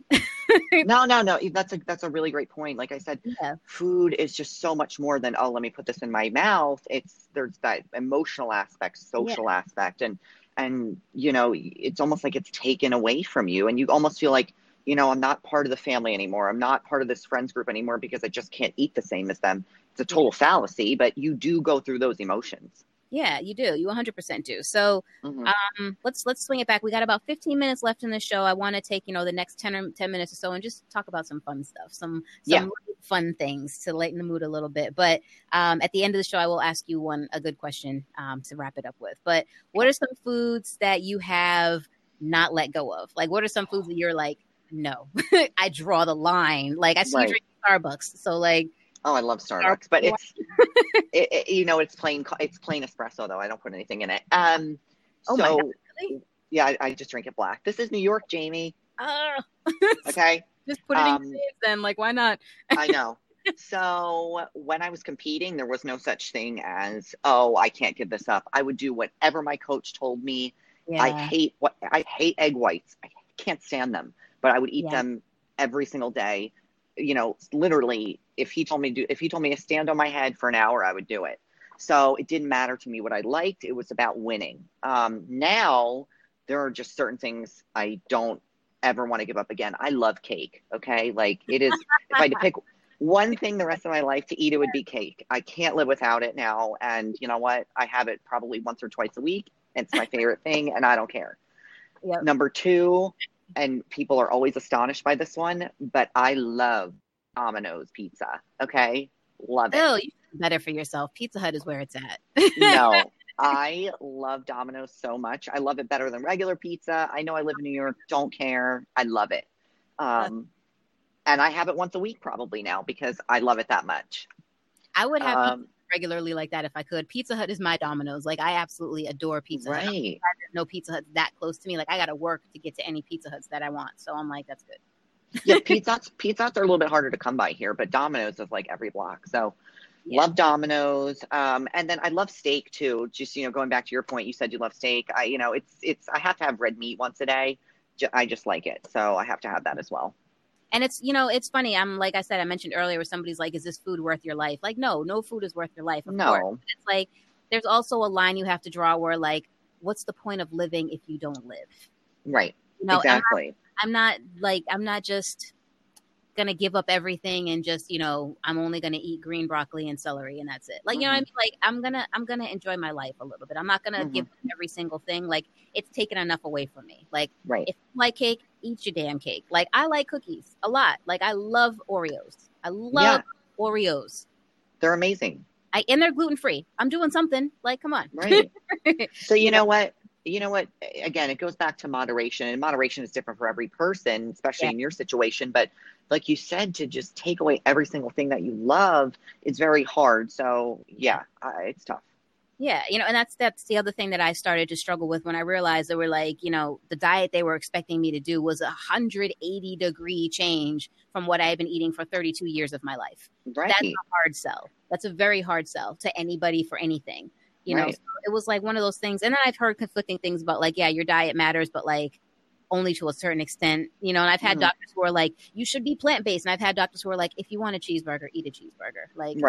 No. That's a really great point. Like I said, food is just so much more than, oh, let me put this in my mouth. There's that emotional aspect, social aspect, and you know, it's almost like it's taken away from you, and you almost feel like, you know, I'm not part of the family anymore. I'm not part of this friends group anymore because I just can't eat the same as them. It's a total fallacy, but you do go through those emotions.
Yeah, you do. You 100% do. So let's swing it back. We got about 15 minutes left in the show. I want to take, you know, the next 10 minutes or so and just talk about some fun stuff, some really fun things to lighten the mood a little bit. But at the end of the show, I will ask you a good question to wrap it up with. But what are some foods that you have not let go of? Like, what are some foods that you're like, no, I draw the line. Like, I see you drink Starbucks. So like,
oh, I love Starbucks, but it's, you know, it's plain espresso though. I don't put anything in it.
Oh my God, really?
Yeah, I just drink it black. This is New York, Jamie. Okay.
Just put it in your face then. Like, why not?
I know. So when I was competing, there was no such thing as, oh, I can't give this up. I would do whatever my coach told me.
Yeah.
I hate egg whites. I can't stand them, but I would eat them every single day. You know, literally, if he told me to stand on my head for an hour, I would do it. So it didn't matter to me what I liked. It was about winning. Now there are just certain things I don't ever want to give up again. I love cake. Okay. Like, it is, if I had to pick one thing the rest of my life to eat, it would be cake. I can't live without it now. And you know what? I have it probably once or twice a week. It's my favorite thing, and I don't care.
Yep.
Number two, and people are always astonished by this one, but I love Domino's pizza. Okay. Love it.
Oh, you feel better for yourself. Pizza Hut is where it's at.
No, I love Domino's so much. I love it better than regular pizza. I know I live in New York. Don't care. I love it. And I have it once a week probably now because I love it that much.
I would have pizza regularly like that if I could. Pizza Hut is my Domino's. Like, I absolutely adore Pizza Hut.
Right.
There's no Pizza Hut that close to me. Like, I got to work to get to any Pizza Huts that I want. So I'm like, that's good.
Yeah, Pizza Huts are a little bit harder to come by here, but Domino's is like every block. So love Domino's. And then I love steak too. Just, you know, going back to your point, you said you love steak. I have to have red meat once a day. I just like it. So I have to have that as well.
And it's, you know, it's funny. Like I said, I mentioned earlier where somebody's like, is this food worth your life? Like, no food is worth your life. Of course. It's like, there's also a line you have to draw where like, what's the point of living if you don't live?
Right.
You know,
exactly.
I'm not just going to give up everything and just, you know, I'm only going to eat green broccoli and celery and that's it. Like, you know what I mean? Like, I'm going to enjoy my life a little bit. I'm not going to give up every single thing. Like, it's taken enough away from me. Like, if you like cake, eat your damn cake. Like, I like cookies a lot. Like, I love Oreos. I love Oreos.
They're amazing.
And they're gluten-free. I'm doing something. Like, come on.
Right. So you know what? Again, it goes back to moderation, and moderation is different for every person, especially in your situation. But like you said, to just take away every single thing that you love, it's very hard. So it's tough.
Yeah. You know, and that's the other thing that I started to struggle with when I realized they were like, you know, the diet they were expecting me to do was 180-degree change from what I had been eating for 32 years of my life.
Right.
That's a hard sell. That's a very hard sell to anybody for anything. You know, so it was like one of those things. And then I've heard conflicting things about like, yeah, your diet matters, but like only to a certain extent, you know, and I've had doctors who are like, you should be plant-based. And I've had doctors who are like, if you want a cheeseburger, eat a cheeseburger. Like,
right.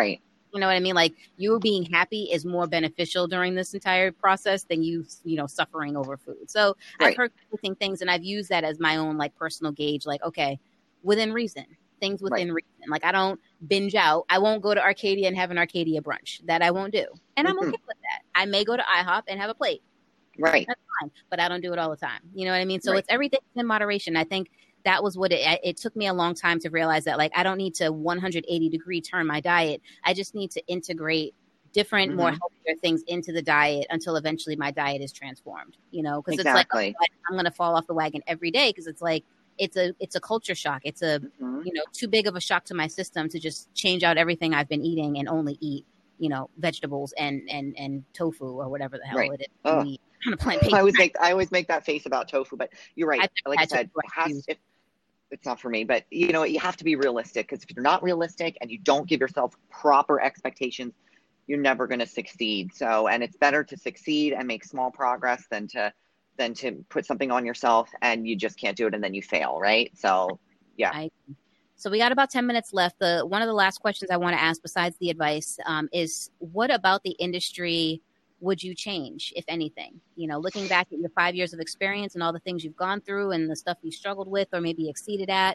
You know what I mean? Like, you being happy is more beneficial during this entire process than you suffering over food. So I've heard conflicting things, and I've used that as my own like personal gauge. Like, okay, within reason, things within reason. Like, I don't binge out. I won't go to Arcadia and have an Arcadia brunch. That I won't do, and I'm okay with that. I may go to IHOP and have a plate.
Right.
That's fine, but I don't do it all the time. You know what I mean? So it's everything in moderation. I think that was what it took me a long time to realize that, like, I don't need to 180 degree turn my diet. I just need to integrate different, more healthier things into the diet until eventually my diet is transformed, you know, because it's like, I'm going to fall off the wagon every day. Cause it's like, it's a culture shock. It's a, too big of a shock to my system to just change out everything I've been eating and only eat, vegetables and tofu or whatever the hell it is. Kind of plant-based.
I always make that face about tofu, but you're right. Like I said, it's not for me, but you have to be realistic, because if you're not realistic and you don't give yourself proper expectations, you're never going to succeed. So, and it's better to succeed and make small progress than to put something on yourself and you just can't do it and then you fail. Right. So, yeah.
So we got about 10 minutes left. One of the last questions I want to ask, besides the advice, is what about the industry would you change, if anything? Looking back at your 5 years of experience and all the things you've gone through and the stuff you struggled with or maybe exceeded at,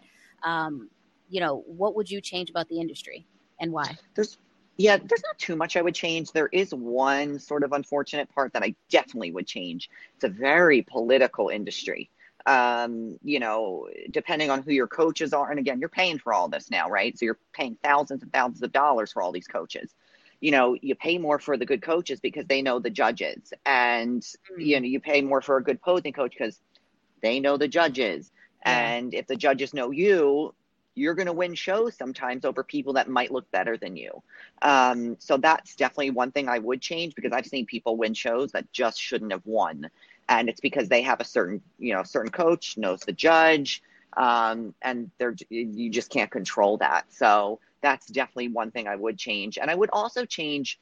what would you change about the industry and why?
There's not too much I would change. There is one sort of unfortunate part that I definitely would change. It's a very political industry. Depending on who your coaches are. And again, you're paying for all this now, right? So you're paying thousands and thousands of dollars for all these coaches. You pay more for the good coaches because they know the judges, and, you pay more for a good posing coach because they know the judges. Yeah. And if the judges know you're going to win shows sometimes over people that might look better than you. So that's definitely one thing I would change, because I've seen people win shows that just shouldn't have won. And it's because they have a certain coach, knows the judge, and you just can't control that. So that's definitely one thing I would change. And I would also change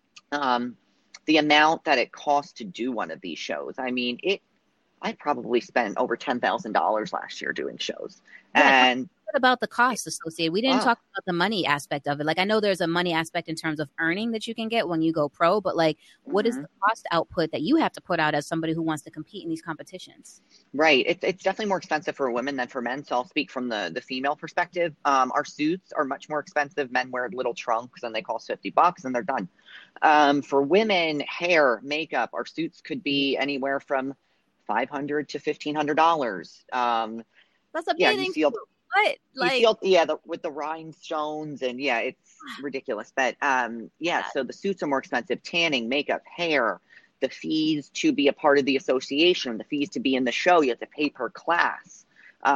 the amount that it costs to do one of these shows. I mean, I probably spent over $10,000 last year doing shows.
Yeah, and what about the costs associated? We didn't talk about the money aspect of it. Like, I know there's a money aspect in terms of earning that you can get when you go pro, but like, what is the cost output that you have to put out as somebody who wants to compete in these competitions? Right.
It's definitely more expensive for women than for men. So I'll speak from the female perspective. Our suits are much more expensive. Men wear little trunks and they cost $50 and they're done. For women, hair, makeup, our suits could be anywhere from $500 to $1,500.
That's amazing. What? Like,
with the rhinestones and it's ridiculous. But so the suits are more expensive. Tanning, makeup, hair, the fees to be a part of the association, the fees to be in the show, you have to pay per class.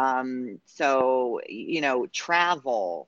So, travel,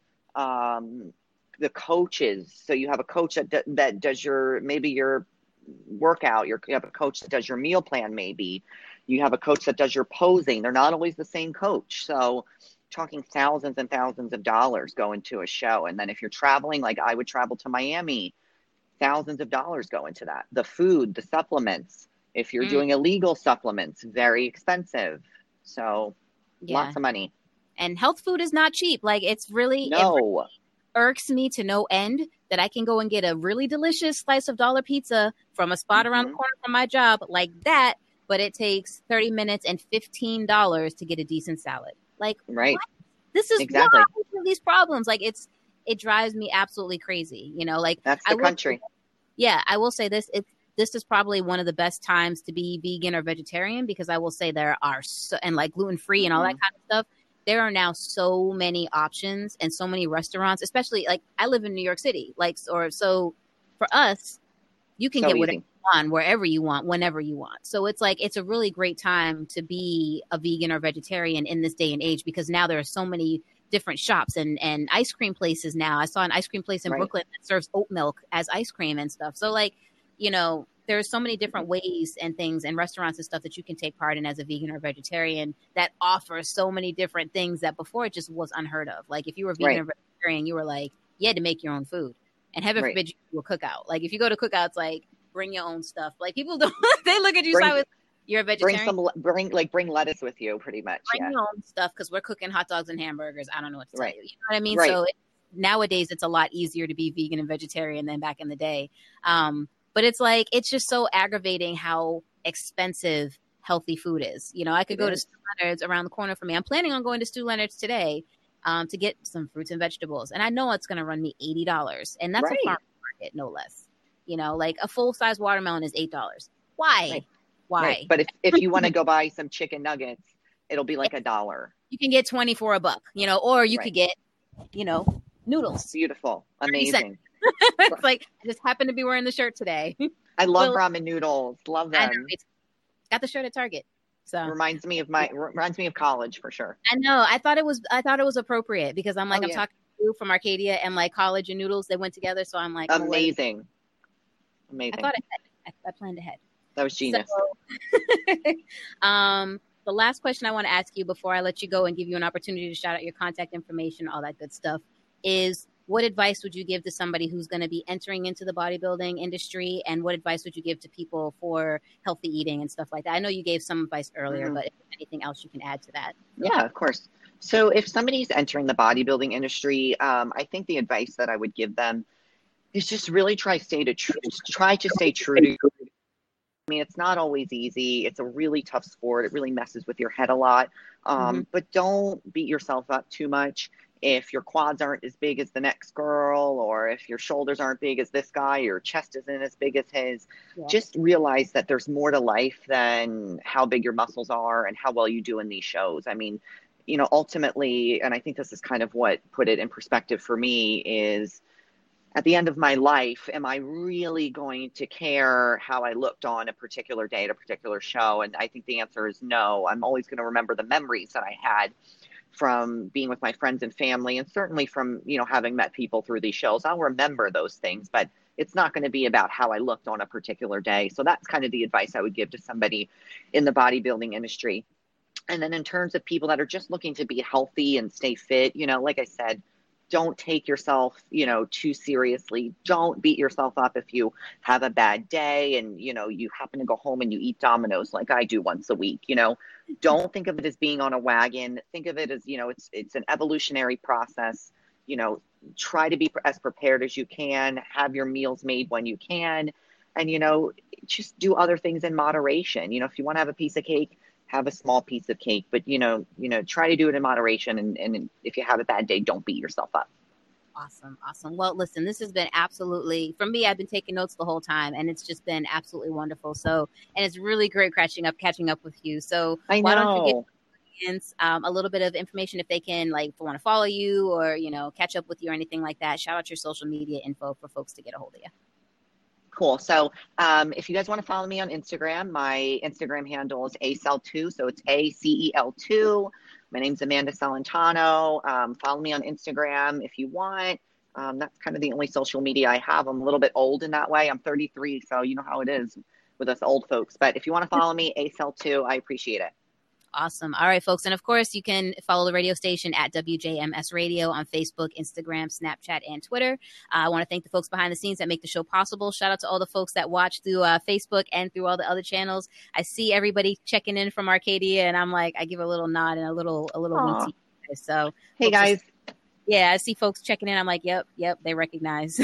the coaches. So you have a coach that does your workout. You have a coach that does your meal plan. Maybe you have a coach that does your posing. They're not always the same coach. So talking thousands and thousands of dollars go into a show. And then if you're traveling, like I would travel to Miami, thousands of dollars go into that. The food, the supplements, if you're doing illegal supplements, very expensive. So lots of money.
And health food is not cheap. Like, it's really, it really irks me to no end that I can go and get a really delicious slice of dollar pizza from a spot around the corner from my job like that, but it takes 30 minutes and $15 to get a decent salad. Like,
right.
What? This is
exactly
why these problems. Like, it drives me absolutely crazy. Like,
that's the country.
I will say this. This is probably one of the best times to be vegan or vegetarian, because I will say there are and like gluten-free and all that kind of stuff. There are now so many options and so many restaurants, especially like I live in New York City. So for us, you can get whatever you want, wherever you want, whenever you want. So it's like, it's a really great time to be a vegan or vegetarian in this day and age, because now there are so many different shops and ice cream places now. I saw an ice cream place in Brooklyn that serves oat milk as ice cream and stuff. So like, there's so many different ways and things and restaurants and stuff that you can take part in as a vegan or vegetarian that offer so many different things that before it just was unheard of. Like, if you were vegan or vegetarian, you were like, you had to make your own food. And heaven forbid you do a cookout. Like, if you go to cookouts, like, bring your own stuff. Like, people don't, they look at you sideways. You're a vegetarian.
Bring lettuce with you, pretty much.
Bring your own stuff, because we're cooking hot dogs and hamburgers. I don't know what to tell you. You know what I mean?
Right.
So nowadays it's a lot easier to be vegan and vegetarian than back in the day. But it's like, it's just so aggravating how expensive healthy food is. You know, I could go to Stu Leonard's around the corner from me. I'm planning on going to Stu Leonard's today to get some fruits and vegetables. And I know it's going to run me $80. And that's a farm market, no less. You know, like a full-size watermelon is $8. Why?
Right.
Why?
Right. But if you want to go buy some chicken nuggets, it'll be like $1.
You can get 20 for $1, you know, or you could get, you know, noodles.
Beautiful. Amazing.
It's like, I just happen to be wearing the shirt today.
I love ramen noodles. Love them.
I know, got the shirt at Target. So
reminds me of college for sure.
I know. I thought it was appropriate because I'm like, I'm talking to you from Arcadia and like college and noodles, they went together. So I'm like,
amazing. Amazing.
I thought ahead. I planned ahead.
That was genius.
So, the last question I want to ask you before I let you go and give you an opportunity to shout out your contact information, all that good stuff, is what advice would you give to somebody who's going to be entering into the bodybuilding industry? And what advice would you give to people for healthy eating and stuff like that? I know you gave some advice earlier, but if there's anything else you can add to that.
Yeah, of course. So if somebody's entering the bodybuilding industry, I think the advice that I would give them is just really try to stay true to. I mean, it's not always easy. It's a really tough sport. It really messes with your head a lot. But don't beat yourself up too much. If your quads aren't as big as the next girl, or if your shoulders aren't big as this guy, your chest isn't as big as his, just realize that there's more to life than how big your muscles are and how well you do in these shows. I mean, you know, ultimately, and I think this is kind of what put it in perspective for me, is at the end of my life, am I really going to care how I looked on a particular day at a particular show? And I think the answer is no. I'm always going to remember the memories that I had from being with my friends and family, and certainly from, you know, having met people through these shows. I'll remember those things, but it's not going to be about how I looked on a particular day. So that's kind of the advice I would give to somebody in the bodybuilding industry. And then in terms of people that are just looking to be healthy and stay fit, you know, like I said, don't take yourself, you know, too seriously. Don't beat yourself up if you have a bad day and, you know, you happen to go home and you eat Domino's like I do once a week. You know, don't think of it as being on a wagon. Think of it as, you know, it's an evolutionary process. You know, try to be as prepared as you can, have your meals made when you can, and, you know, just do other things in moderation. You know, if you want to have a piece of cake, have a small piece of cake, but, you know, try to do it in moderation. And if you have a bad day, don't beat yourself up.
Awesome. Well, listen, this has been absolutely, for me, I've been taking notes the whole time, and it's just been absolutely wonderful. So, and it's really great catching up with you. So
why
don't you give the audience a little bit of information if they can, like, if they want to follow you or, you know, catch up with you or anything like that? Shout out your social media info for folks to get a hold of you.
Cool. So if you guys want to follow me on Instagram, my Instagram handle is ACEL2. So it's ACEL2. My name's Amanda Celentano. Follow me on Instagram if you want. That's kind of the only social media I have. I'm a little bit old in that way. I'm 33, so you know how it is with us old folks. But if you want to follow me, ACEL2, I appreciate it.
Awesome. All right, folks. And of course, you can follow the radio station at WJMS Radio on Facebook, Instagram, Snapchat, and Twitter. I want to thank the folks behind the scenes that make the show possible. Shout out to all the folks that watch through Facebook and through all the other channels. I see everybody checking in from Arcadia, and I'm like, I give a little nod and a little wink. So,
hey guys.
I see folks checking in. I'm like, yep, they recognize.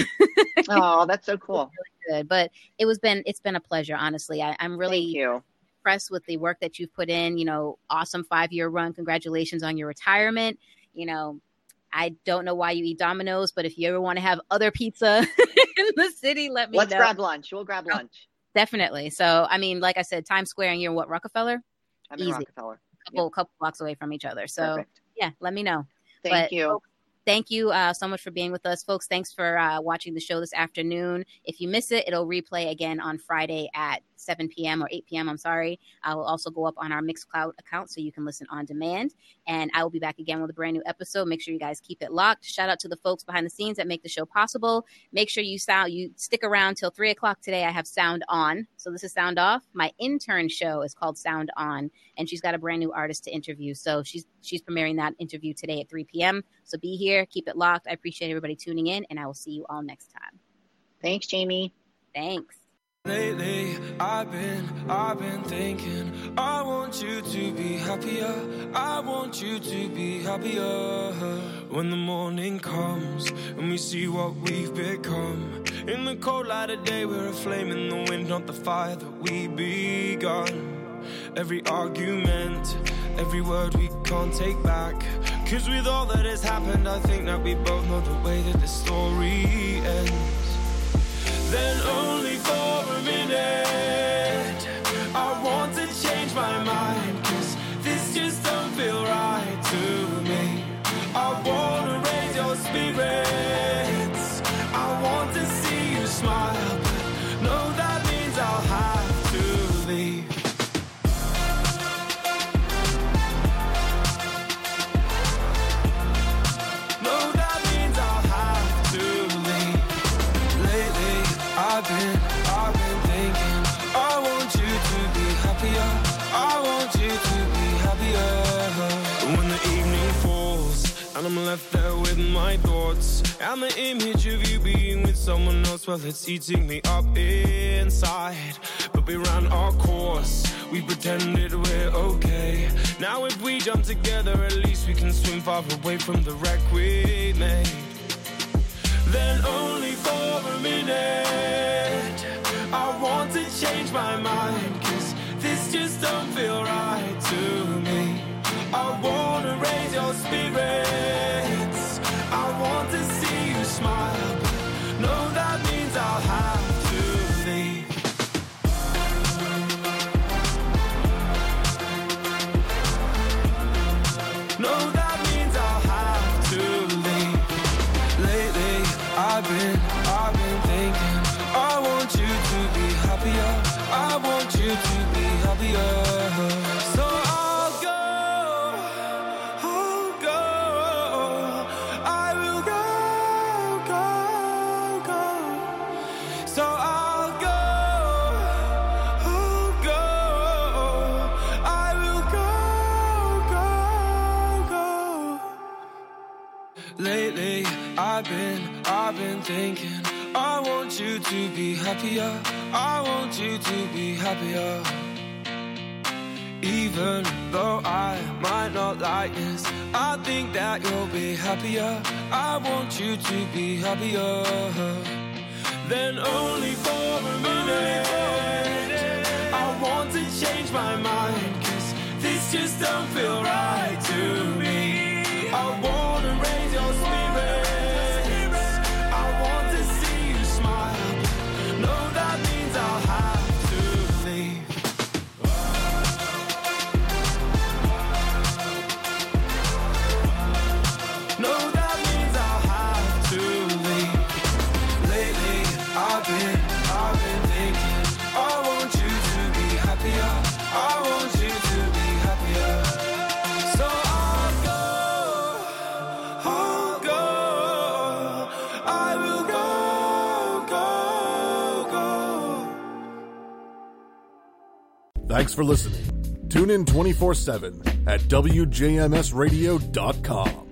Oh, that's so cool.
Really good. But it's been a pleasure, honestly. I'm really
Thank you.
Impressed with the work that you've put in. You know, awesome 5-year run. Congratulations on your retirement. You know, I don't know why you eat Domino's, but if you ever want to have other pizza in the city, let me know.
Let's grab lunch. We'll grab lunch.
Definitely. So, I mean, like I said, Times Square, and you're what, Rockefeller?
I'm in Rockefeller.
Couple blocks away from each other. So,
perfect.
Yeah, let me know.
Thank you.
Thank you so much for being with us, folks. Thanks for watching the show this afternoon. If you miss it, it'll replay again on Friday at 7 p.m. or 8 p.m. I'm sorry. I will also go up on our Mixcloud account so you can listen on demand. And I will be back again with a brand new episode. Make sure you guys keep it locked. Shout out to the folks behind the scenes that make the show possible. Make sure you stick around till 3 o'clock today. I have Sound On. So this is Sound Off. My intern show is called Sound On, and she's got a brand new artist to interview. So she's premiering that interview today at 3 p.m. So be here. Keep it locked. I appreciate everybody tuning in, and I will see you all next time.
Thanks, Jamie.
Thanks.
Lately, I've been thinking, I want you to be happier, I want you to be happier. When the morning comes and we see what we've become, in the cold light of day we're a flame in the wind, not the fire that we begun. Every argument, every word we can't take back, 'cause with all that has happened I think that we both know the way that the story ends. Then only for a minute I want to change my mind, 'cause this just don't feel right to me. I wanna raise your spirits, I want to see you smile, but no, that means I'll have to leave. I've been thinking, I want you to be happier, I want you to be happier. When the evening falls and I'm left there with my thoughts, and the image of you being with someone else, well, it's eating me up inside. But we ran our course, we pretended we're okay. Now if we jump together, at least we can swim far away from the wreck we made. Then only for a minute I want to change my mind, 'cause this just don't feel right to me. I wanna raise your spirits, I want to see you smile, but no, that means I'll have to leave. No, that means I'll have to leave. Lately, I've been thinking, I want you to be happier, I want you to be happier. So I'll go, I will go. So I'll go, I will go. Lately, I've been thinking, I want you to be happier, I want you to be happier. Even though I might not like this, I think that you'll be happier, I want you to be happier. Then only for a minute I want to change my mind, 'cause this just don't feel right to me. I wanna raise your spirits, I'll have to leave. No, that means I'll have to leave. Lately, I've been thinking, I want you to be happier, I want you to be happier. So I'll go, I will go.
Thanks for listening. Tune in 24/7 at WJMSradio.com.